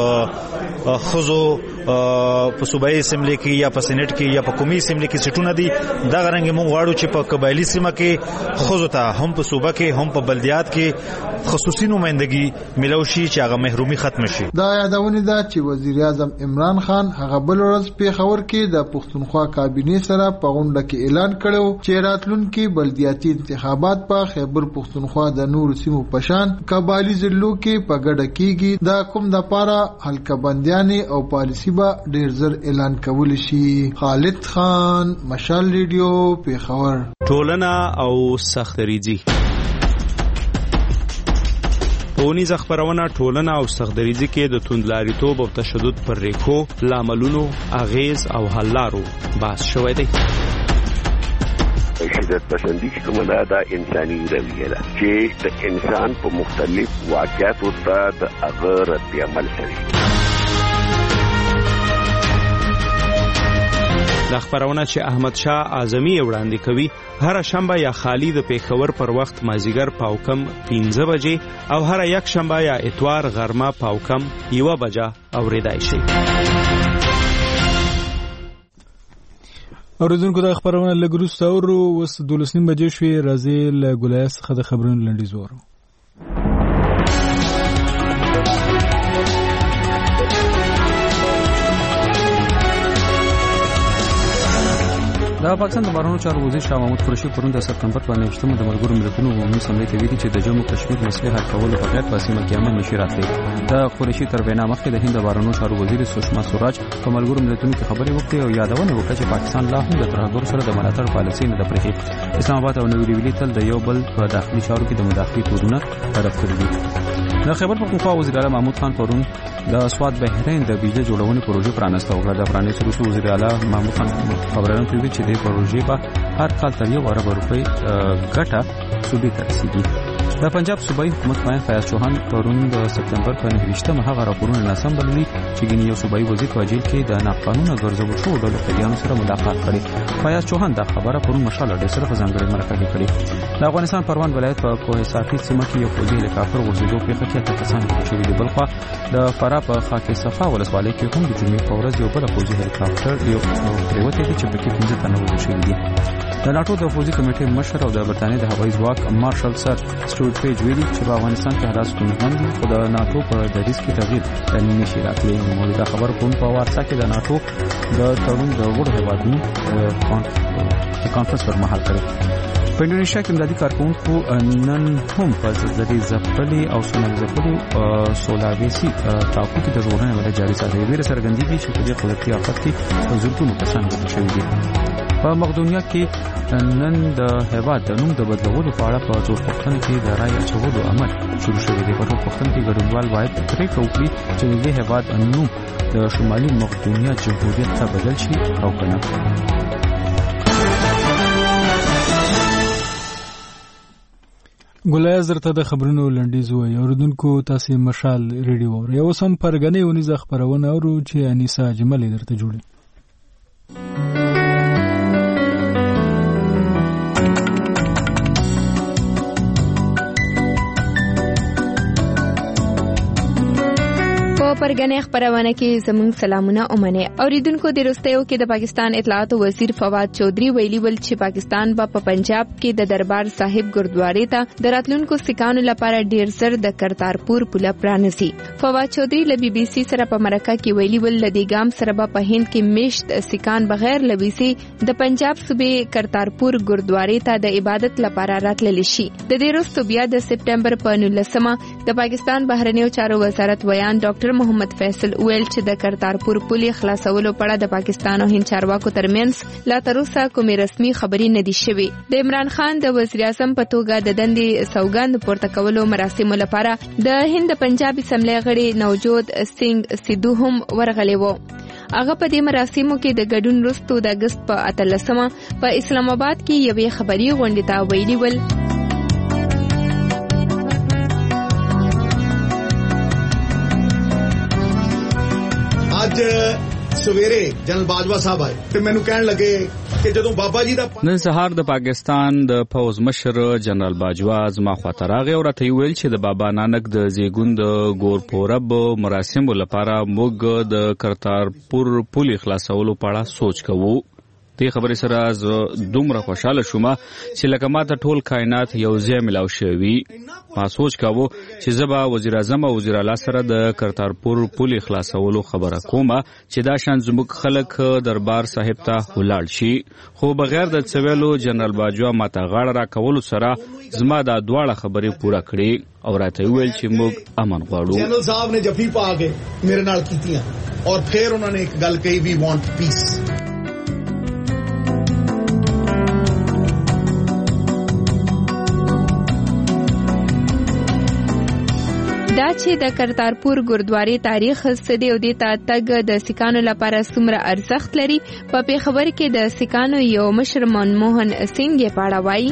د خزو په صوبایي اسمبلی کې یا په سېنات کې یا په قومي اسمبلی کې سټونه دي، دا غرنګ موږ غواړو چې په قبایلی سیمه کې خزو ته هم په صوبه کې هم په بلدیات کې خصوصي نمائندګي ملوشي چې هغه محرومي ختم شي. دا یادونه ده چې وزیر اعظم عمران خان هغه بل ورځ په خبر کې د پښتونخوا کابینه سره په غونډه کې اعلان کړو چې راتلونکي بلدیاتي انتخابات په خیبر پښتونخوا د نور سیمو پشان قبایلی ضلعو کې په ګډه کېږي. دا کوم د پاره حلقه بندیانې او پالیسی به ډیر زر اعلان کول شي. خالد خان، مشال ریډیو، پیښور. ټولنه او سختریزي پونیز خبرونه ټولنه او سختریزي کې د توندلاریتوب او تشدد پر ریکو لاملونو اغیز او حل لارو بحث شوی دی. شدت پسندی چې کومه ده دا انساني رویه ده چې د انسان په مختلف واقعاتو ته د هغه رد عمل کوي. د خبرونه چې احمد شاه اعظمي وړاندې کوي هر شنبه یا خالی د پیښور پر وخت مازیګر پاوکم پنځه بجې او هر یک شنبه یا اتوار غرمه پاوکم یو بجه اوریدای شي. اوریدونکو د خبرونه لګروس تاورو وس دولس نیم بجې شوې راځي له ګولایي څخه د خبرونو لنډیز وورو. د پاکستان د بهرنیو چارو وزیر شاه محمود قریشي پرون د سپتمبر په نوښتمه د ملګرو ملتونو عمومي اسمبلې ته ویلي چې د جموں کشمیر مسلې حل کولو په غیر په سیمه کې امن نشي راتلی. د قریشي تر وینا مخکې د هند د بهرنیو چارو وزیر سشما سوراج په ملګرو ملتونو کې خبرې وکړې او یادونه وکړه چې پاکستان لا هم د ترهګرو سره د ملاتړ پالیسي نه ده پرېښې. اسلام آباد او نوي ډیلي تل د یو بل په داخلي چارو کې د مداخلې تورونه طرف کړي دي. د خیبر پختونخوا وزیر اعلی محمود خان پرون د سواد بحرین د بیجه جوړونې پروژې پرانسته وکړه. د پرانیستو وروسته وزیر اعلی محمود خان خبرونه کوي چې د پروژې په هر کال تر یو ارب روپۍ ګټه صوبې ته رسیږي. د پنجاب صوبایي حکومت ماین فیاض چوهان پرون د سپتمبر په نهه هغه راپورونه ناسم بللي چې ګینه یو صوبایي وزیر په جیل کې د ناقانونه ګرځول شوو ډلو قیدیانو سره ملاقات کړی. فیاض چوهان دا خبره پرون مشال ډېر سره په ځانګړي مرکه کې کړې. د افغانستان پروان ولایت په کوه ساقي سیمه کې یو پوځي هلیکاپټر ورځېدو پیښه کې اته کسان وژل شوي دي. بلخوا د فراه په خاک صفا ولسوالۍ کې هم د جمعې په ورځ یو بل پوځي هلیکاپټر یو پریوتی دی چې پکې پنځه تنه وژل شوي دي. د ناټو د فوجي کمیټې مشر او د برتانیې د هوایي ځواک مارشل سر سټوارټ پیج ویلي چې په افغانستان کې حالات ستونزمن دي خو د ناټو په دریځ کې تغییر نشي راتلی. موږ دا خبر کوم په وارسا کې د ناټو د تړون د وړو هیوادونو کانفرنس پر مهال کړی. په انډونیشیا کې امدادي کارکونکو نن هم په زلزلې ځپلې او سونامي ځپلو سولاویسي ټاپو کې د ژغورنې عملیات جاري ساتي. ویره څرګندېږي چې په دې قدرتي آفت کې په زرګونو کسان وژل شوي دي. په مقدونیا کې نن د هیواد د نوم د بدلولو په اړه په ټول پښتون کې د رایې اچولو عمل شروع شوی دی. په ټول پښتون کې ګډونوال باید پرېکړه وکړي چې د دې هیواد نوم د شمالي مقدونیا جمهوریت ته بدل شي او کنه. ګولایي زرته د خبرونو لنډیز وایي. اوریدونکو تاسو مشال ریډیو اور یو سم پرګنې ونیزه خبرونه اورو چې انیسا جمل درته جوړي. پرګنې خبرونه کې زموږ سلامونه اومنه. اوریدونکو د روستیو کې د پاکستان اطلاعات وزیر فواد چودھری ویلي ول چې پاکستان با په پنجاب کې د دربار صاحب ګردواري ته د راتلونکو سکانو لپاره ډیر زر د کرتارپور پوله پرانسي. فواد چودھری له بي بي سي سره په مرکه کې ویلي ول لدی ګام سره په هند کې مشت سکان بغیر لويسي د پنجاب صوبې کرتارپور ګردواري ته د عبادت لپاره راتلل شي. د دې وروسته بیا د سپټمبر په نولسمه د پاکستان بهرنیو چارو وزارت ویان ډاکټر محمد فیصل ویل چې د کرتارپور پولې خلاصولو په اړه د پاکستان او هند چارواکو ترمنځ لا تر اوسه کومې رسمي خبرې نه دي شوې. د عمران خان د وزیر اعظم په توګه د دندې سوګند پورته کولو مراسمو لپاره د هند پنجاب اسمبلی غړي نوجود سنگ سیدو هم ورغلي وو. هغه په دې مراسمو کې د ګډون وروسته د اگست په اتلسمه په اسلام آباد کې یوې خبري غونډې ته ویلي ول ਅੱਜ ਸਵੇਰੇ ਜਨਰਲ ਬਾਜਵਾ ਸਾਹਿਬ ਆਏ ਤੇ ਮੈਨੂੰ ਕਹਿਣ ਲੱਗੇ ਕਿ ਜਦੋਂ ਬਾਬਾ ਜੀ ਦਾ نن سهار د پاکستان د فوز مشر جنرال باجوا زما خاطر راغی او راته ویل چې د بابا نانک د زیګون د ګورپورب مراسم لپاره موږ د کرتارپور پل خلاصولو په اړه سوچ کوو. دې خبرې سره زه دومره خوشاله شوم چې لکه ماته ټول کائنات یو ځای ملاو شوی. ما سوچ کاوه چې زه به وزیر اعظم او وزیر اعلی سره د کرتارپور پل خلاصولو خبره کوم چې دا شان زموږ خلک دربار صاحب ته ولاړ شي. خو بغیر د څویلو جنرال باجوا ماته غاړه را کول سره زما دا دواړه خبرې پوره کړې او راته ویل چې موږ امن غواړو. جنرل صاحب نے جفی پا کے میرے نال کیتیاں اور پھر انہوں نے ایک گل کہی وی وانٹ پیس. دا چې د کرتارپور ګردواري تاریخ ستدي او د تاګ د سکانو لپاره څومره ارزښت لري په پیښور کې د سکانو یو مشر منموهن سنگ یې پاړه وایي.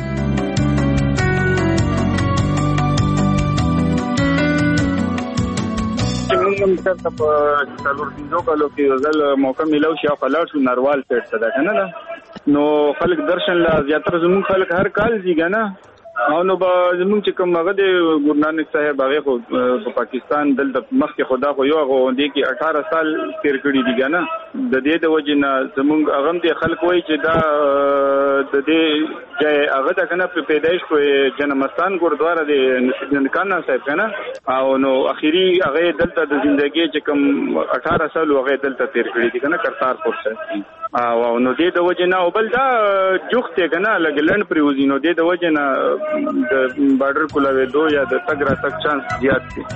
موږ هم څه په څلور پنځو کالو کې ځل موقع ملو شي او خلاص شو ناروال پیټ څه ده کنه نو خلک درشن لا زیاتره زموږ خلک هر کال ځي کنه او نو به زموږ چې کوم هغه د ګورو نانک صاحب هغه خو په پاکستان دلته مخکې خدا خو یو هغه دی کې اठारह سال تیر کړی دی کنه د دې د وجه نه زموږ هغه د خلک وایي چې دا د دې چې هغه د کنه په پیدایش په جنمستان ګوردواره د نصیب خان صاحب کنه او نو اخیری هغه دلته د ژوندۍ چې کوم اठारह سال هغه دلته تیر کړی دی کنه کرتارپور څخه او نو دې د وجه نه او بل دا جوخته کنه لګلند پریوزي نو دې د وجه نه د بارډر کولاوي دو یا د تګ را تک چانس زیات دي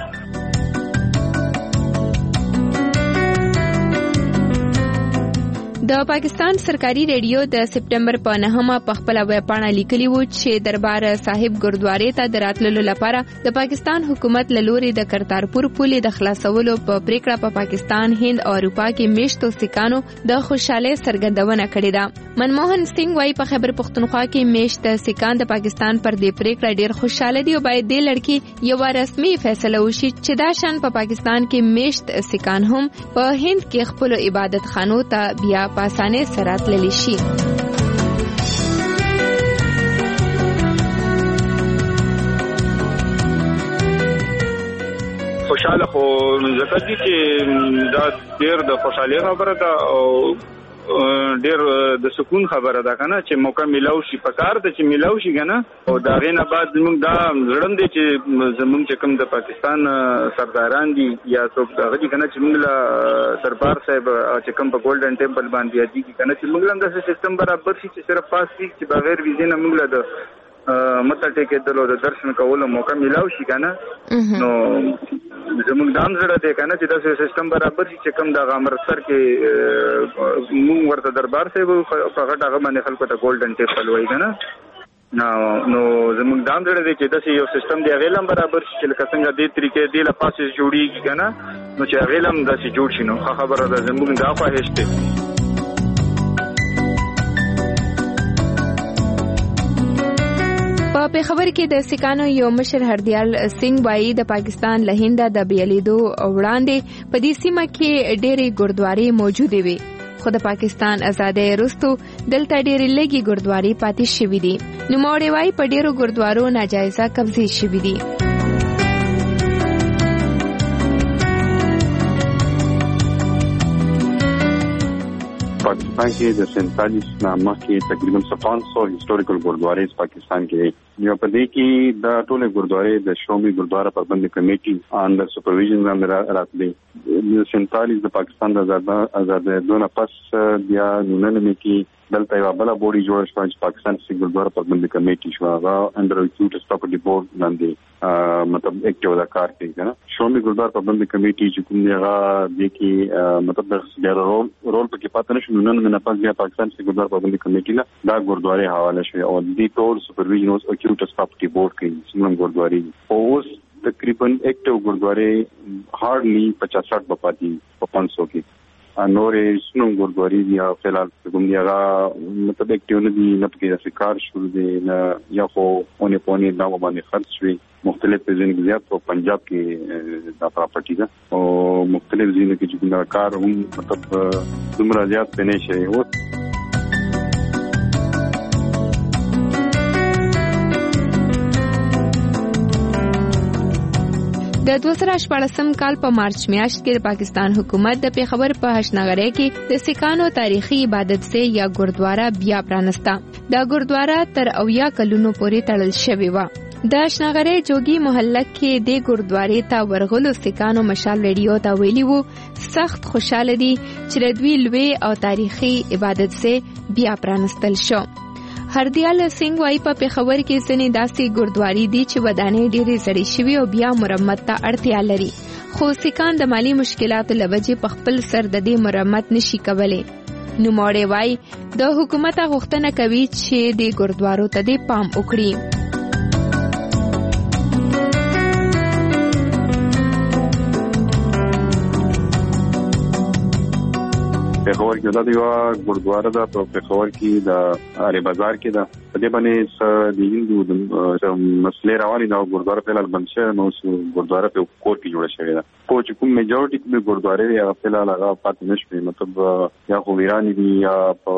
د پاکستان سرکاري ریډیو د سپټمبر په نهمه په خپل ویب پاڼه لیکلی و چې دربار صاحب ګردوارې ته د راتللو لپاره د پاکستان حکومت له لوري د کرتارپور پولې د خلاصولو په پریکړه په پاکستان، هند او اروپا کې میشتو سکانو د خوشاله سرګندونه کړې ده. منموهن سنگ وايي په خیبر پختونخوا کې میشت سکان د پاکستان پر دې پریکړه ډیر خوشاله دي او باید د لړکی یو رسمي فیصله وشي چې دا شان په پاکستان کې میشت سکان هم په هند کې خپل عبادت خانو ته بیا پاسانه سرات للی شي. خوشاله خو ځکه چې دا ډیر د خوشاله خبره ده او ډیر د سکون خبره ده کنه چې موقع ملو شي پکار ته چې ملو شي کنه او دا غینه بعد موږ دا زړم دي چې زموږ چې کوم د پاکستان سرداران دي یا څوک هغه دي کنه چې موږ له سربار صاحب چې کوم په ګولډن ټیمپل باندې دي کنه چې موږ هم د سیستم برابر شي چې صرف پاس شي چې بغیر ویزې نه موږ له مته ټیکېدلو د درشن کولو موقع ملو شي کنه نو زموږ دام زړه دی کنه چې د سیستم برابر شي چې کوم د امرتسر کې موږ ورته دربار صاحب په غټه هغه باندې خلکو ته ګولډن ټیمپل وایي کنه نو نو زموږ دام زړه دی چې د یو سیستم دی هغه لم برابر شي چې لکه څنګه دې طریقې دی له پاسه جوړیږي کنه نو چې هغه لم داسې جوړ شي نو خبره ده زموږ دا خواهش دی. په پیښور کې د سکانو یو مشر هردیال سنگ وايي د پاکستان له هند د بیلیدو وړاندې په دې سیمه کې ډېرې ګردوارې موجودې وي خو د پاکستان آزادۍ وروسته دلته ډېرې لږې ګردوارې پاتې شوې دي. نوموړی وايي په ډېرو ګردوارو ناجایزه قبضې شوې دي. پاکستان کې د سینتالیس نامه کې تقریبا پانچ سو هیستوریکل ګردوارې پاکستان کې یو په دې کې د ټولې ګردوارې د شومي ګردواره پابند کمیټي انډر سپرویژن باندې راتلي. سینتالیس د پاکستان د آزادۍ پس بیا نن کې دلته یو بل بوري جوړ شو چې پاکستان سي ګردواره پابند کمیټي شو هغه انډر ایکټیوټ پراپرټي بورډ باندې مطلب اکټیو دا کار کوي کنه. شومي ګردواره پابند کمیټي چې کوم دی هغه د کې مطلب د رول رول په کې پاتې نشو نن نه پاس بیا پاکستان سي ګردواره پابند کمیټي لا دا ګردوارې حواله شوی او د ټول سپرویژن اوس اکټیوټ پراپرټي بورډ کوي څنګه ګردوارې اوس تقریبا اکټیو ګردوارې هارډلی پچاس ساٹھ بپاتی په پانچ سو کې نورې سنو ګردوارې یا فلال کوم دی هغه مطلب اکټیو نه دي نه پکې د کار شروع دي نه یا خو اونې پونې دا باندې خرڅ شوي مختلف ځینې زیات په پنجاب کې دا پراپرټي ده او مختلف ځینې کې چې دا کار هم مطلب دومره زیات نه شي او د دوه زره شپږم کال په مارچ میاشت کې د پاکستان حکومت د پیښور په هشنغری کې د سکانو تاریخي عبادت ځای یا ګردواره بیا پرانستا. دا ګردواره تر اویا کلونو پورې تړل شوی و. د هشنغری جوګي محله کې د ګردوارې ته ورغلو سکانو مشال ریډیو ته ویلي وو سخت خوشاله دي چې د دوی لوی او تاریخي عبادت ځای بیا پرانستل شو. هردیال سنگ وايي په پیښور کې ځنې داسې ګردوارې دي چې ودانې ډېرې زړې شوي او بیا مرمت ته اړتیا لري خو سکان د مالی مشکلاتو له وجې په خپل سر د دې مرمت نشي کولی. نوموړی وايي د حکومت غوښتنه کوي چې د ګردوارو ته د پام وکړي. پېښور کې د یو ګردواره د پېښور کې د اړې بازار کې د په دې باندې د هندو د مسلې رواني دا ګردواره په لال بنشه نو ګردواره په کور کې جوړه شوې ده کو چې کوم میجورټي کې ګردواره یا په لال هغه پاتې نشوي مطلب یا خو ویرانی دي یا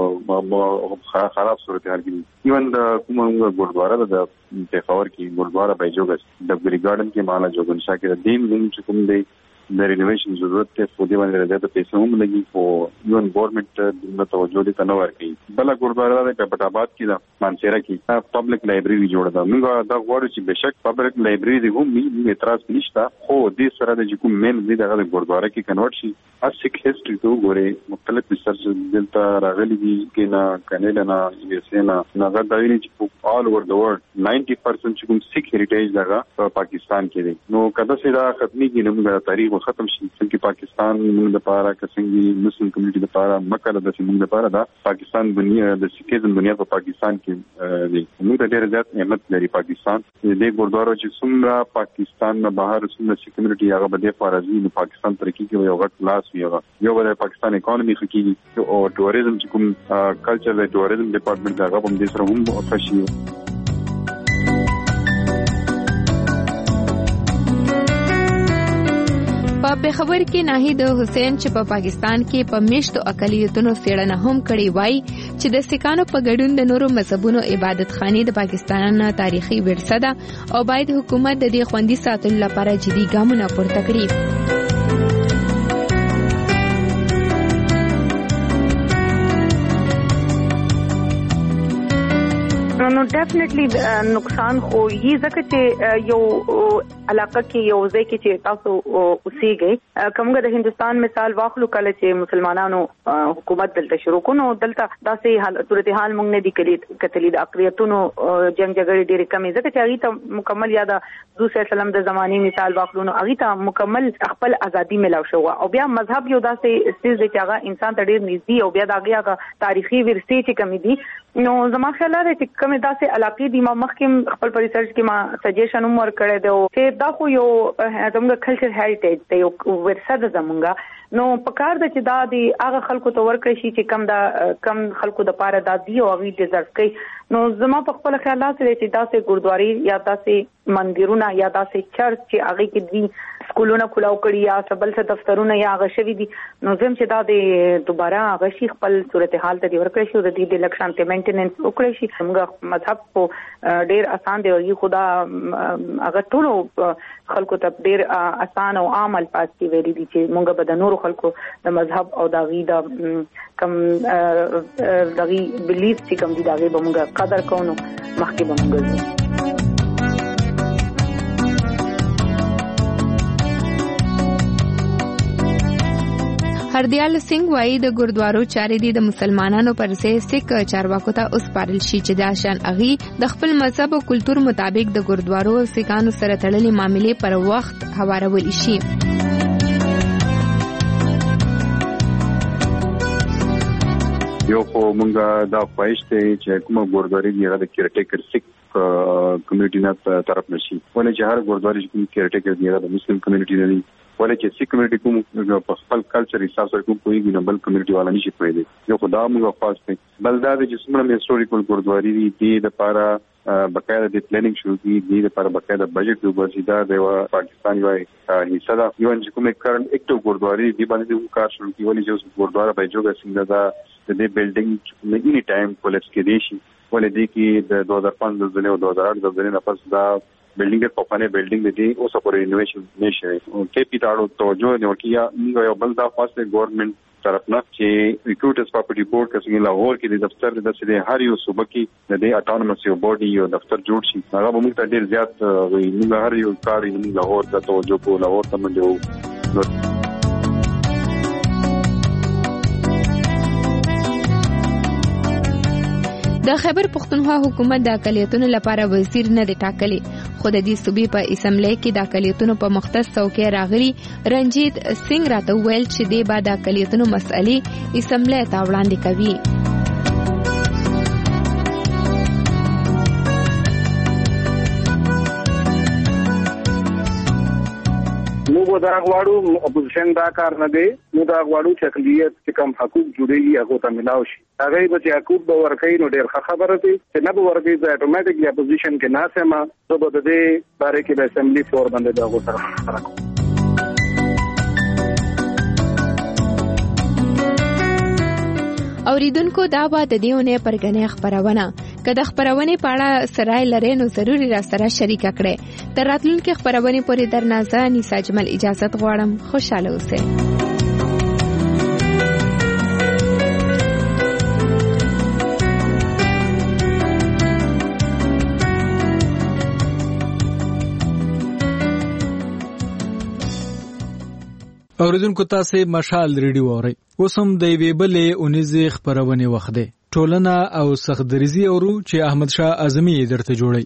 خراب صورتحال کې ایون د کوم ګردواره د پېښور کې ګردواره په جوګس د ګری ګارډن کې مالا جوګن شاه کې د دین نوم چې کوم دی د رینوویشن ضرورت ته خو دې باندې د پیسې هم لګي خو یون ګورنمنت د توجه دي تنه ورکړي بل ګردواره د پټ آباد کې د مانسيره کې پبلک لایبرری جوړه ده موږ دا غواړو چې بشک پبلک لایبرری دی هم می اعتراض نشته خو دې سره د کوم مین دی دغه ګردواره کې کنورټ شي اس سیک هیستوري ته وګورئ مختلف ریسرچ دلته راغلي دي کې نه کناډا نه یو اس اے نه نه دا ویلي چې آل اوور د ورلد نائنٹی پرسنٹ کوم سیک هریټیج دغه په پاکستان کې دی نو کله چې دا ختمي کې موږ تاریخ ختم شي چې پاکستان موږ د پاره کسنګي مسلم کمیونټي د پاره مکه د موږ د پاره دا پاکستان دنیا د سکیزم دنیا په پاکستان کې دی موږ ته ډېر زیات اهمیت لري پاکستان د ګردواره چې څومره پاکستان نه بهر څومره سکیورټي کمیونټي هغه به د فارزي د پاکستان ترقی کې یو غټ لاس وي یو به پاکستان اکانومي خکېږي او ټوریزم چې کوم کلچر د ټوریزم ډپارټمنټ هغه هم د سره هم خوشي په پېښور کې ناهید حسین چې په پاکستان کې په میشتو اقلیتونو څېړنه هم کړې وای چې د سکانو په ګډون د نورو مذهبونو عبادت خانې د پاکستان تاریخي ورثه ده او باید حکومت د دې خوندي ساتلو لپاره جدي ګامونه پورته کړي نو ډیفینیټلی نقصان خو یې ځکه چې یو علاقه کې یو ځای کې چې تاسو اوسېږئ کومه د هندستان مثال واخلو کله چې مسلمانانو حکومت دلته شروع کړو دلته داسې حالت صورتحال موږ نه دي کړي کتلې د اقلیتونو جنگ جګړې ډېرې کمې ځکه چې هغه ته مکمل یاد حضور صلی الله علیه وسلم د زماني مثال واخلو نو هغه ته مکمل خپل ازادي ملو شو او بیا مذهب یو داسې استیز چې هغه انسان ته ډېر نږدې او بیا دغه تاریخي ورثه چې کمی دي نو زما خیال لري چې کومه داسې علاقې دي ما مخکې خپل پر ریسرچ کې ما سجیشن هم ورکړی دی چې دا خو یو زموږ کلچر هریټیج دی یو ورثه ده زموږه نو پکار د چې دا دی هغه خلکو ته ورکړی شي چې کم دا کم خلکو د پاره دا دی او هغه ډیزرو کوي نو زما په خپل خیالات لري چې داسې ګردواري یا داسې مندرونه یا داسې چرچ چې هغه کې دی سکولونه کلاو کړي یا سبل څه دفترونه یا غشوي دي نو زم چې دا د دوباره غشي خپل صورتحال ته ورکړي شو د دې د لکشن ته مینټیننس وکړي شي موږ مذهب په ډېر آسان دی او یي خدا هغه ټول خلکو ته ډېر آسان او عام الفاظ کې ویلي دي چې موږ به د نورو خلکو د مذهب او د غي د کم دغه بلیف چې کوم دي دغه به موږ قدر کوو مخکې به موږ هردیال سنگ وایي د ګردوارو چارې دي د مسلمانانو پر ځای سیک چارواکو ته وسپارل شي چې دا شان اغي د خپل مذهب او کلچر مطابق د ګردوارو او سیکانو سره تړلې معاملې پر وخت هوارول شي یو خو مونږه دا پښته چې کومه ګردواري دی هغه د کیرټیکر سیک کمیونټي نه طرف نشي ولې چې هر ګردواري کوم کیرټیکر دی هغه د مسلم کمیونټي دی ولې چې سیک کمیونټي کوم په خپل کلچر حساب سره کوم کوئی نبل کمیونټي والا نشي کوي یو خدا موږ خاص دی بل دا د جسمه هیستوریکل ګردواري دی د لپاره بقایا د پلانینګ شروع کی دی د لپاره بقایا د بجټ د ورسیدا د پاکستان یو حصہ دا یو چې کوم کرنٹ اکټو ګردواري دی باندې کار شروع کی ولې چې ګردوارا په جوګه څنګه دا د بلډینګ نه اني ټایم کولیپس کې دی شي ولې دی کې د دوه هزار پنځه د دوه هزار اټ د ځنې نه پس دا بلډینګ په پانه بلډینګ دی او سپورټ رینوویشن نشي او کې پیټاړو توجه نو کیا یو بل دا فاست ګورنمنت طرف نه چې ریکروټرز پراپرټي بورډ کسې لاهور کې د دفتر د سره هر یو صوبه کې د دې اټانومس یو باډي یو دفتر جوړ شي هغه به موږ ته ډیر زیات وي موږ هر یو کار یې لاهور ته توجه کو لاهور ته منځو د خیبر پښتونخوا حکومت د اقلیتونو لپاره وزیر نه دی ټاکلی خو د دې صوبې په اسمبلی کې د اقلیتونو په مختص څوکۍ راغلي رنجیت سنگ راته ویل چې دی به د اقلیتونو مسئلې اسمبلی ته وړاندې کوي موږ موږ دا غواړو اپوزیشن دا کار نه دی، موږ دا غواړو چې اقلیت چې کوم حقوق جوړیږي هغه ته ملاو شي، هغه به چې حقوق به ورکړي نو ډېر ښه خبره ده، چې نه به ورکړي د اټومیټیکلی اپوزیشن کې ناسمه زه به د دې باره کې د اسمبلی فلور باندې دغه سره خبره کوم. اوریدونکو دا به د دې اونۍ پرګنې خبرونه که د خبرونې په اړه سرای لرئ نو ضروري را سره شریکه کړئ. تر راتلونکي خبرونې پورې درنه زه انیسا جمل اجازت غواړم. خوشاله اوسئ. اوریدونکو تاسو مشال ریډیو اورئ. اوس هم د یوې بلې اونیزې خبرونې وخت دی. ټولنه او سختدریزي اورو چې احمد شاه اعظمي یې درته جوړی.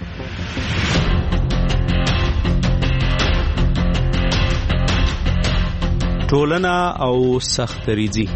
ټولنه او سختدریزي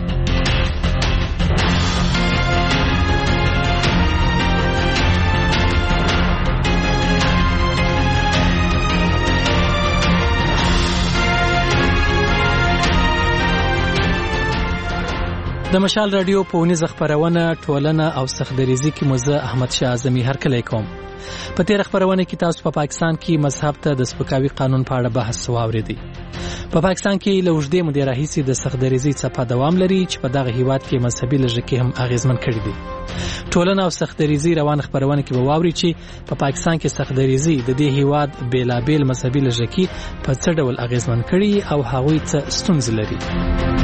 د مشال رادیو په ونیزه خبرونه ټولنه او سختدریزي کې مزه احمد شاه اعظمي هرکلی کوم. په تیر خبرونه کې تاسو په پا پاکستان کې مذهب ته د سپکاوي قانون په اړه بحث واوریدي. په پا پاکستان کې له اوږدې مودې راهیسې د سختدریزي څپه دوام لري چې په دغه هیواد کې مذهبي لږکي هم اغیزمن کړي دي. ټولنه او سختدریزي روان خبرونه کې به واوري چې په پا پاکستان کې سختدریزي د دې هیواد بیلابیل مذهبي لږکي په څه ډول اغیزمن کړي او هغوی څه ستونزې لري.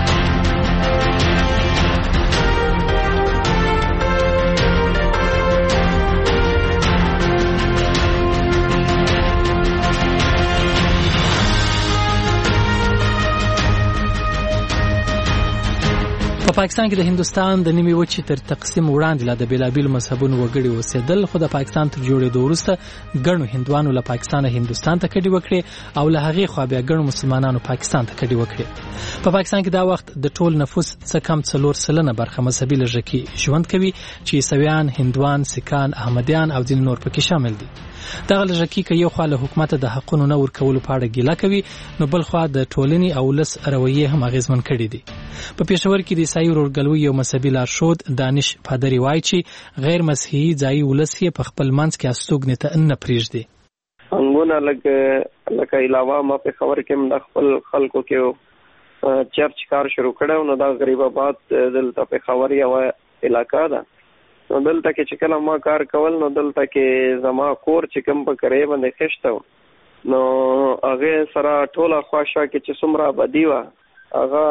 په پاکستان کې د هندستان د نیمې وچې تر تقسیم وړاندې لا د بیلابیل مذهبونو وګړي اوسېدل، خو د پاکستان تر جوړېدو وروسته ګڼو هندوانو له پاکستانه هندوستان ته کډې وکړې او له هغې خوا بیا ګڼو مسلمانانو پاکستان ته کډې وکړې. په پاکستان کې دا وخت د ټول نفوس څه کم څلور سلنه برخه مذهبي لږکي ژوند کوي چې عیسویان، هندوان، سیکان، احمدیان او ځینې نور پکې شامل دي. دغه لږکي که یو خوا له حکومت د حقونو نه ورکولو په اړه ګیله کوي، نو بل خوا د ټولنې او ولس رویې هم اغیزمن کړي دي. په پېښور کې د عیسائی ورورګلوۍ یو مذهبي لارښود دانش پادري وایي چې غیر مسیحي ځایي ولس یې په خپل منځ کې استوګنې ته نه پرېږدي. څنګهونه لکه لکه علاوه ما په خبر کې د خپل خلکو کې چرچ کار شروع کړو، نو دا غریب آباد دلته په خبر یو علاقہ ده. نو دلته کې چې کله ما کار کول، نو دلته کې زما کور چې کوم په کرے باندې خښته، نو هغه سره ټوله خواشه کې چې څومره آبادي وه هغه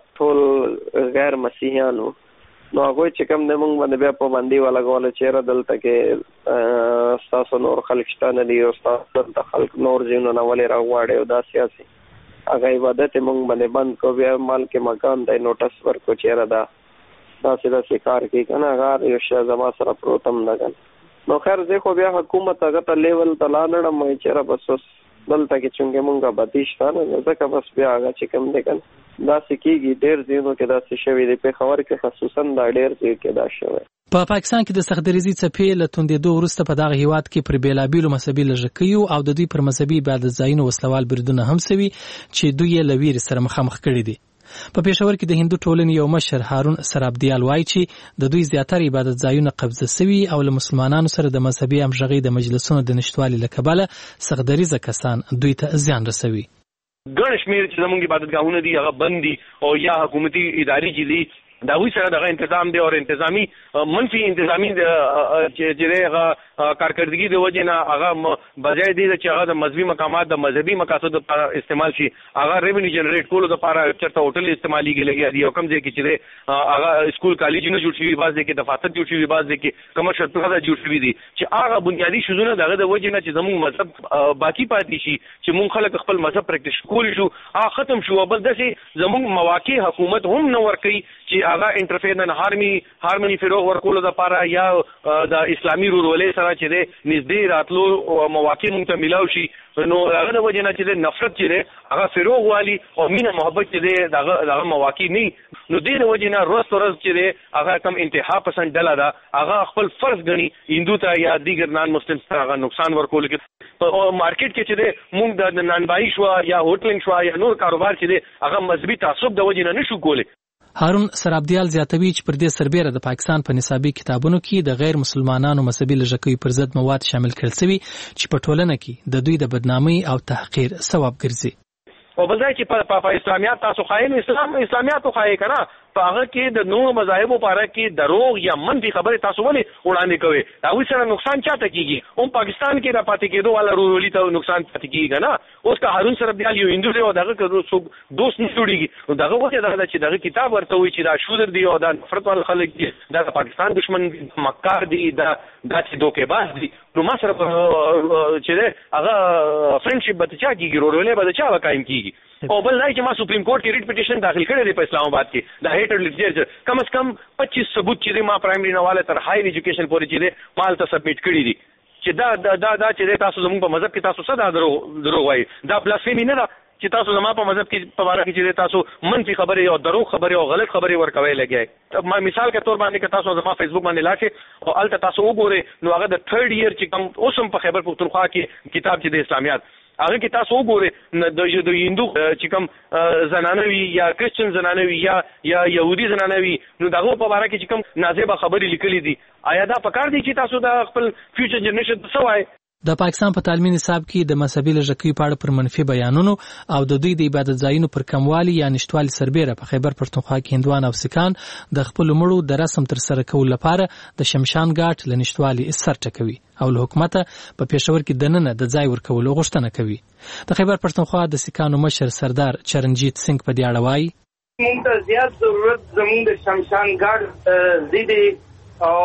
ټول غیر مسیحیانو، نو هغوی چې کوم د مونږ باندې بیا پابندي ولګوله چې یاره دلته کې ستاسو نور خلک شته نه دي او ستاسو دلته خلک نور ځایونو نه ولې راغواړي او دا سیاسي هغه عبادت یې مونږ باندې بند کړو. بیا مال کې مکان ته نوټس ورکړو چې یاره دا داسې داسې کار کوي که نه، هغه یو شی زما سره پروت هم نه کن. نو خیر زه خو بیا حکومت هغه ته لیول ته لا نړم چې یاره بس اوس دلته کې چونکې مونږ آبادي شته نه، ځکه بس بیا هغه چې کوم دی که نه داسې کېږي. ډېر ځایونو کې داسې شوي دی، پېښور کې خصوصا دا ډېر ځای کې دا شوی. په پاکستان کې د سختدریزي څپې له توندېدو وروسته په دغه هیواد کې پر بیلابیلو مذهبي لږکیو او د دوی پر مذهبي عبادت ځایونو وسلوال بریدونه هم سوي چې دوی یې له ویرې سره مخامخ کړي دي. په پېښور کې د هندو ټولنې یو مشر هارون سرابدیال وایي چې د دوی زیاتره عبادت ځایونه قبضه سوي او له مسلمانانو سره د مذهبي همغږۍ د مجلسونو د نشتوالي له کبله سختدریزه کسان دوی ته زیان رسوي. ګڼ شمېر چې زموږ عبادتګاهونه دي هغه بند دي او یا حکومتي ادارې چې دي دا وی سره دغه تنظیم دی او انتظامی منفي انتظامی چې هغه کارکړدګي د وجه نه هغه بجای دی چې هغه د مذهبي مقامات د مذهبي مقاصد لپاره استعمال شي، هغه ریونیو جنریټ کولو لپاره چرته هوټل استعمالي کېږي دی او کم ځای کې چې هغه سکول کالجونه جوړ شوي، بعض ځای کې دفاتر جوړ شوي، بعض ځای کې کمرشل پلازا جوړ شوي دي چې هغه بنیادی شیزونه دغه د وجه نه چې زموږ مذهب باقی پاتې شي چې مونږ خلک خپل مذهب پریکټیس کولی شو هغه ختم شو. بل داسې زموږ مواقع حکومت هم نه ورکوي چې هغه انټرفیرنس هارمي هارموني فروغ ورکول د لپاره یا د اسلامي رورولې سره چې د نږدې راتلو مواقع مونږ ته ملاوي شي نو هغه د وجه نه چې د نفرت چې هغه فروغ والی او مینه محبت چې دغه دغه مواقع نه نو د دې وجه نه روز ورځ چې هغه کم انتها پسند ډله ده هغه خپل فرض غني هندو ته یا دیګر نان مسلم ته هغه نقصان ورکول کې په مارکیټ کې چې مونږ د نانبای شو یا هوټلینګ شو یا نور کاروبار چې هغه مذهبي تعصب د وجه نه نشو کولی. هارون سرابدیال زیاتوي چې پر دې سربېره د پاکستان په نصابي کتابونو کې د غیر مسلمانانو مذهبي لږکیو پر ضد مواد شامل کړل شوي چې په ټولنه کې د دوی د بدنامۍ او تحقیر سبب ګرځي. او بل ځای چې په په اسلامیات تاسو خاين اسلام اسلامیاتو خایي کنه په هغه کې د نور مذاهبو لپاره کې دروغ یا منفي خبره تاسو ولې وړاندې کوي دا وی سره نقصان چاته کیږي هم پاکستان کې را پاتې کېدو والا رورولي ته نقصان پاتې کیږي کنه اوس که هارون سرابدیال یو هندو دی او دغه څوک دوست نه جوړیږي نو دغه وجه دا چې دغه کتاب ورته وی چې دا شودر دی او دا نفرت ول خلک دي دا پاکستان دشمن مکار دی دا دا چې دوکېباز دي نو ما سره چې هغه فرندشپ به چا کیږي رورولي به چا وقایم کیږي او بل ځای چې ما سپریم کورټ کې ریټ پټیشن داخل کړی دی په اسلام آباد کې د هیټر لټریچر کم از کم پچیس ثبوت چې ما پرایمري نواله تر هایر ایجوکیشن پورې چې مال ته سبمیټ کړی دي چې دا دا دا چې تاسو زموږ په مذهب کې تاسو څه دا درو درو وایي دا بلاسفیمی نه ده چې تاسو زما په مذهب کې په اړه کې چې تاسو منفي خبره او درو خبره او غلط خبره ورکوي لګي ما مثال کے طور باندې که تاسو زما فیسبوک باندې لاکه او الته تاسو وګورئ نو هغه د تھرد ایئر چې کوم اوسم په خیبر پختونخوا کې کتاب چې د اسلامیات هغه کې تاسو وګورئ د هندو چې کوم زنانه وي یا کرسچن زنانه وي یا یا يهودي زنانه وي نو دغه په اړه کې چې کوم نازیبه خبرې لیکلې دي آیا دا پکار دي چې تاسو د خپل فیوچر جنریشن څه وایي. د پاکستان په تعلیمي نصاب کې د مذهبي لږکیو په اړه پر منفي بیانونو او د دوی د عبادت ځایونو پر کموالي یا نشټوالي سربېره په خیبر پښتونخوا کې هندوان او سکان د خپل مړو د رسم تر سره کولو لپاره د شمشان ګاټ له نشټوالي سر ټکوي او له حکومت په پېښور کې دننه د ځای ورکولو غوښتنه کوي. د خیبر پښتونخوا د سکانو مشر سردار چرنجیت سنگ په دې اړه وایي موږ ته زیات ضرورت زموږ د شمشان ګاټ زیدي او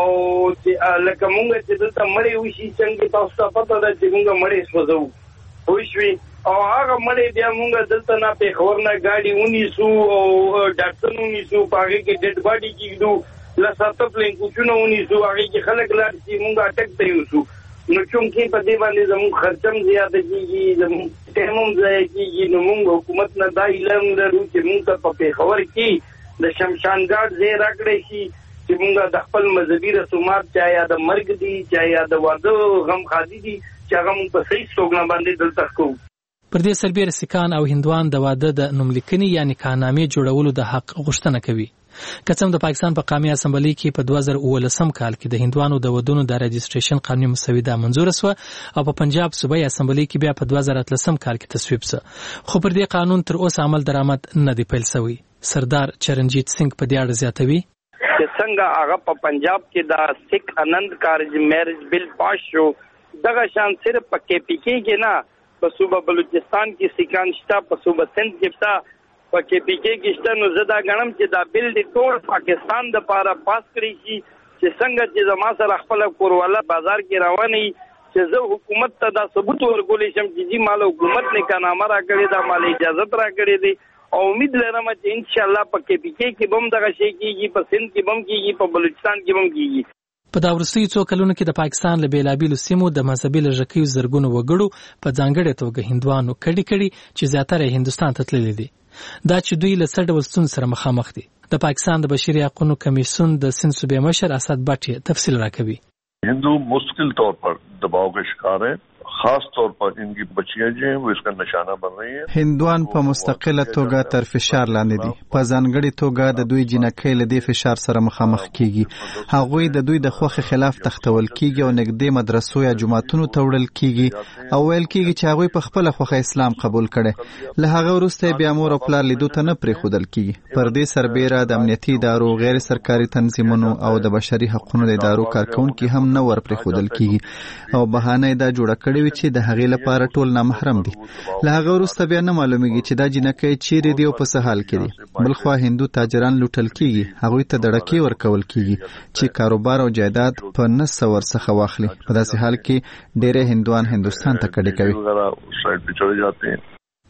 لکه مونږ چې دلته مړی وشي څنګه تاسو ته پته ده چې مونږ مړی سوځو وشوي او هغه مړی بیا مونږ دلته نه پېښور نه ګاډي ونیسو او ډاکټر ونیسو په هغه کې ډیډ باډي کېږدو لساته پلین کوچونه ونیسو هغه کې خلک لاړ شي مونږ اټک ته یوسو نو چونکې په دې باندې زموږ خرچم زیاته کېږي زموږ ټایم هم ضایع کېږي نو مونږ حکومت نه دا علم لرو چې مونږ ته په پېښور کې د شمشان ګاټ ځای راکړی شي چې مونږ د خپل مذهبي رسومات چا یا د مرګ دي چا یا د واده غم خادي دي چې هغه مونږ په صحیح توګه باندې دلته کوو. پر دې سربېره سکان او هندوان د واده د نوملیکنې یعنی کاهنامې جوړولو د حق غوښتنه کوي. که څنګه د پاکستان په قومي اسمبلی کې په دوه زره اوولسم کال کې د هندوانو د ودونو د رجسټریشن قانوني مسوده منزور شوه او په پنجاب صوبایي اسمبلی کې بیا په دوه زره اتلسم کال کې تصویب شو خو پر دې قانون تر اوسه عمل درآمد نه دی پیل شوی. سردار چرنجیت سنگ په دې اړه زیاتوي چې څنګه هغه په پنجاب کې د سکھ آنند کارج میرج بل پاس شو دغه شان صرف په کې پی کې کې نه په صوبه بلوچستان کې سکان شتا په صوبه سند کې شتا په کې پی کې کې شتا نو زدا غنم چې دا بل د ټول پاکستان د پاره پاس کړی شي چې څنګه چې زما سره خپل کورواله بازار کې رواني چې زه حکومت ته دا ثبوت ورکولې شم چې جی مال حکومت نه کانامه را کړی دا مال اجازه را کړی دی او امید لرم چې ان شاء الله په کې پی کې کې بم دغه شي کېږي په سند کې بم کېږي په بلوچستان کې بم کېږي. په دا وروستیو څو کلونو کې د پاکستان له بیلابیلو سیمو د مذهبي لږکیو زرګونو وګړو په ځانګړې توګه هندوانو کډې کړي چې زیاتره هندوستان ته تللي دي. دا چې دوی له څه ډول ستونزو سره مخامخ دي د پاکستان د بشري حقوقو کمیسیون د سند صوبې مشر اسد بټ تفصیل راکوي. हिंदू मुश्किल तौर पर दबाव का शिकार है खास तौर पर इनकी बच्चियां जो हैं वो इसका निशाना बन रही हैं. هندوان په مستقله توګه تر فشار لاندې دي. په ځانګړي توګه د دوی جنکۍ له دې فشار سره مخامخ کیږي. هغوی د دوی د خوخه خلاف تختول کیږي او نږدې مدرسو یا جماعتونو ته وړل کیږي او ویل کیږي چې هغوی په خپل خوخه اسلام قبول کړي. له هغه وروسته بیا مور او پلار لیدو ته نه پرې خودل کیږي. پر دې سربېره د امنیتي ادارو غیر سرکاري تنظیمونو او د بشري حقوقو د ادارو کارکونکو هم نه ور پرې خودل کیږي او بهانه دا جوړه کړې وي چې د هغې لپاره ټول نامحرم دي. له هغه وروسته بیا نه معلومیږي چې دا جنکۍ چیرې دي او په څه حال کې دي. بل خوا هندو تاجران لوټل کیږي. هغوی ته دړکې ورکول کیږي چې کاروبار او جایداد په نه سو ورڅخه واخلي. په داسې حال کې ډېری هندوان هندوستان ته کډې کوي.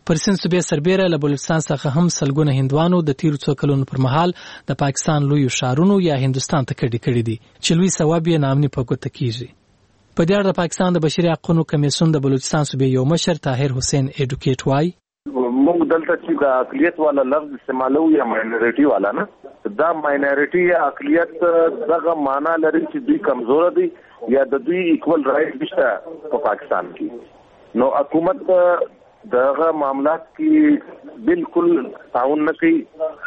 پر سند صوبې سربېره له بلوچستان څخه هم سلګونه هندوانو د تیرو څو کلونو پر مهال د پاکستان لویو ښارونو یا هندوستان ته کډې کړې دي چې لوی ثواب یې نامني په ګوته کیږي. په دې اړه د پاکستان د بشري حقوقو کمیسیون د بلوچستان صوبې یو مشر طاهر حسین ایډوکیټ وایي موږ دلته چې د اقلیت والا لفظ استعمالو یا ماینورټي والا نه دا ماینورټي یا اقلیت دغه معنا لري چې دوی کمزور دي یا د دوی ایکوال رائټ نشته په پاکستان کې. نو حکومت دغه معاملات کې بالکل تعاون نه کوي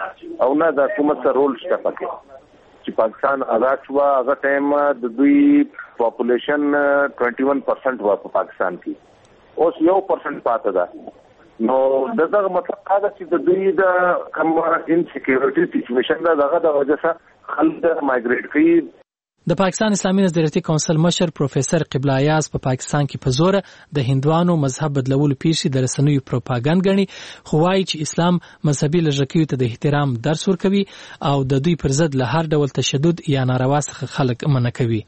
او نه د حکومت سره رول شته پکې چې پاکستان آزاد شو هغه ټایم د دوی پاپولیشن اکیس پرسنٹ و په پاکستان کې اوس یو پرسنٹ پاتې ده. نو دغه مطلب دا چې د دوی د کوم انسیکیورټي سچويشن دا دغه د وجه سره خلک مایګریټ کوي. د پاکستان اسلامي نظریاتي کونسل مشر پروفیسور قبله ایاز په پاکستان کې په زور د هندوانو مذهب بدلولو پیښې د رسنیو پروپاګاندا غني خو وايي چې اسلام مذهبي لږکیو ته د احترام درس ورکوي او د دوی پر ضد له هر ډول تشدد یا ناروا څخه خلک منع کوي.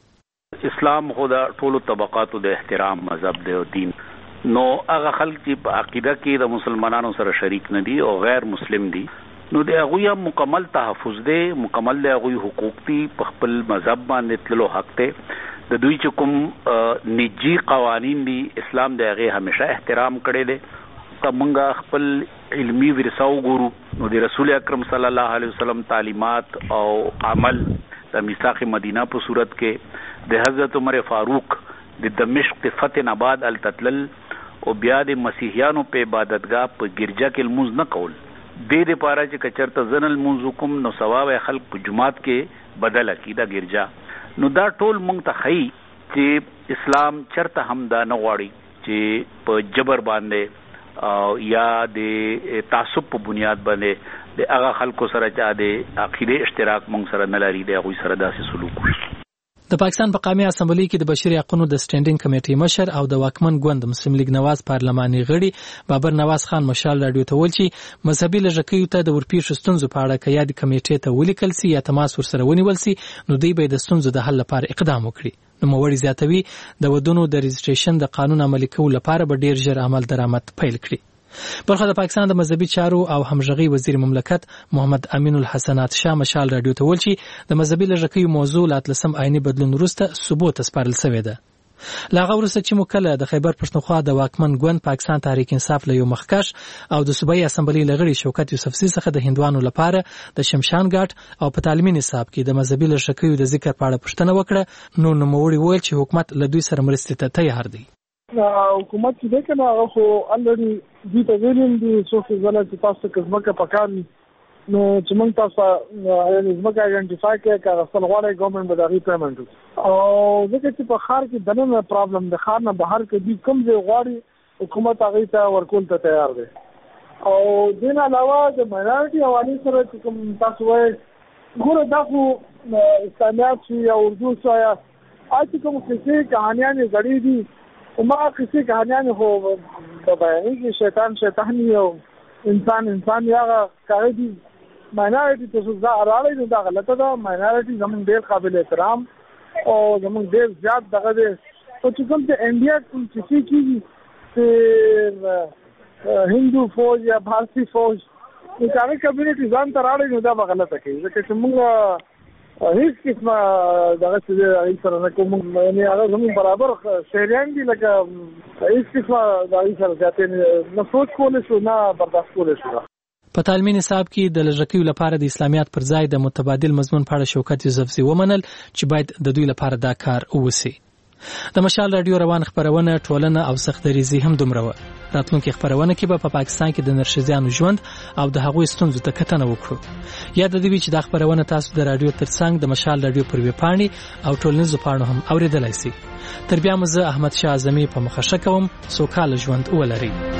اسلام خو د ټولو طبقاتو د احترام مذهب دی او دین نو هغه خلک چې په عقیده کې د مسلمانانو سره شریک نه دي او غیر مسلم دي نو د هغوی مکمل تحفظ دی مکمل د هغوی حقوق دي په خپل مذهب باندې تللو حق دی. د دوی چې کوم نجی قوانین دي اسلام د هغه همیشه احترام کړی دی. کومنګ خپل علمی ورثه وګورو نو د رسول اکرم صلی الله علیه وسلم تعلیمات او عمل د میثاق مدینه په صورت کې د حضرت عمر فاروق د دمشق د فتح آباد التتلل او بیا د مسیحیانو په عبادتګاه په ګرجا کې لمونځ نه کول د دې لپاره چې کچرته زنل منځ کوم نو ثواب خلق په جمعات کې بدل کیدا ګرجا. نو دا ټول مونږ ته خی چې اسلام چرته هم دا نه غواړي چې په جبر باندې یا د تعصب په بنیاد باندې د هغه خلکو سره چې د عقیده اشتراک مونږ سره نه لري د هغوی سره داسې سلوک وشي. د پاکستان په قومي اسمبلی کې د بشري حقوقو د سټینډینګ کمیټې مشر او د واکمن ګوند مسلم لیگ نواز پارلماني غړي بابر نواز خان مشال راډیو ته ویل چې مذهبي لږکیو ته د ورپېښ ستونزو په اړه کې د کمیټې ته ولیکل سي یا تماس ورسره ونیول سي نو دوی به د ستونزو د حل لپاره اقدام وکړي. نو موړي زیاتوي د ودونو د رجسټریشن د قانون عملي کولو لپاره به ډیر ژر عمل درآمد پیل کړي. برخه د پاکستان د مذهبي چارو او همغږي وزیر مملکت محمد امین الحسنات شاه مشال راډیو ته ویل چې د مذهبي لږکیو موضوع لاتلسم عیني بدلون وروسته ثبوت سپارل شوې ده. لاغه وروسته چې مکله د خیبر پښتونخوا د واکمن ګوند پاکستان تحریک انصاف له یو مخکش او د صوبایي اسمبلی لغړي شوکت یوسفزي څخه د هندوانو لپاره د شمشان ګاټ او په تعلیمي نصاب کې د مذهبي لږکیو د ذکر په اړه پوښتنه وکړه نو نوموړي وویل چې حکومت له دوی سره مرستې ته تیار دی. حکومت چې ده کنه هغه خو الریډي دوی ته ویلیم دي څو ځله چې تاسو ته ځمکه پکاري نو چې موږ تاسو یعنې ځمکه آیډنټیفای کړئ که اخیستل غواړئ ګورنمنټ به د هغې پیمنټ وکړي او ځکه چې په ښار کې دننه پرابلم د ښار نه بهر کې دوی کوم ځای غواړي حکومت هغې ته ورکول ته تیار دی. او دې نه علاوه د ماینارټي حوالې سره چې کوم تاسو وایئ ګوره دا خو اسلامیات شي یا اردو شي یا چې کوم کیسې کهانیانې زړې دي ما کسی کہانیاں ہو بیانی کہ شیطان شیطانی ہو انسان انسان یا کاری دی مائنارٹی تو سزا اراڑی نو دا غلطه ده. مائنارٹی زمون ډیر قابل احترام او زمون ډیر زیات دغه ده او چې کوم ته انډیا کوم کسی کیږي چې هندو فوج یا بھارتی فوج کاری کمیونټي ځان ته راړي نو دا غلطه کوي ځکه چې موږ هیڅ قسمه دغه څه دی سره نه کوم یعنی هغه زموږ برابر شهریان دي لکه هیڅ قسمه دغه سره ځاتې نه سوچ کولی شو نه برداشت کولی شو. په تعلیمي نصاب کې د لږکیو لپاره د اسلامیات پر ځای د متبادل مضمون په اړه شوکت یوسفزي ومنل چې باید د دوی لپاره دا کار وشي. د مشال راډیو روان خبرونه ټولنه او سختریزي هم دومره و. راتلونکي خبرونه کې به په پاکستان کې د نرښځیانو ژوند او د هغوی ستونزو ته کتنه وکړو. یاد دې وي چې دا خبرونه تاسو د راډیو ترڅنګ د مشال راډیو پر ویبپاڼې او ټولنیزو پاڼو هم اوریدلای شئ. تر بیا مزه احمد شاه اعظمي په مخه ښه کوم سوکاله ژوند ولرئ.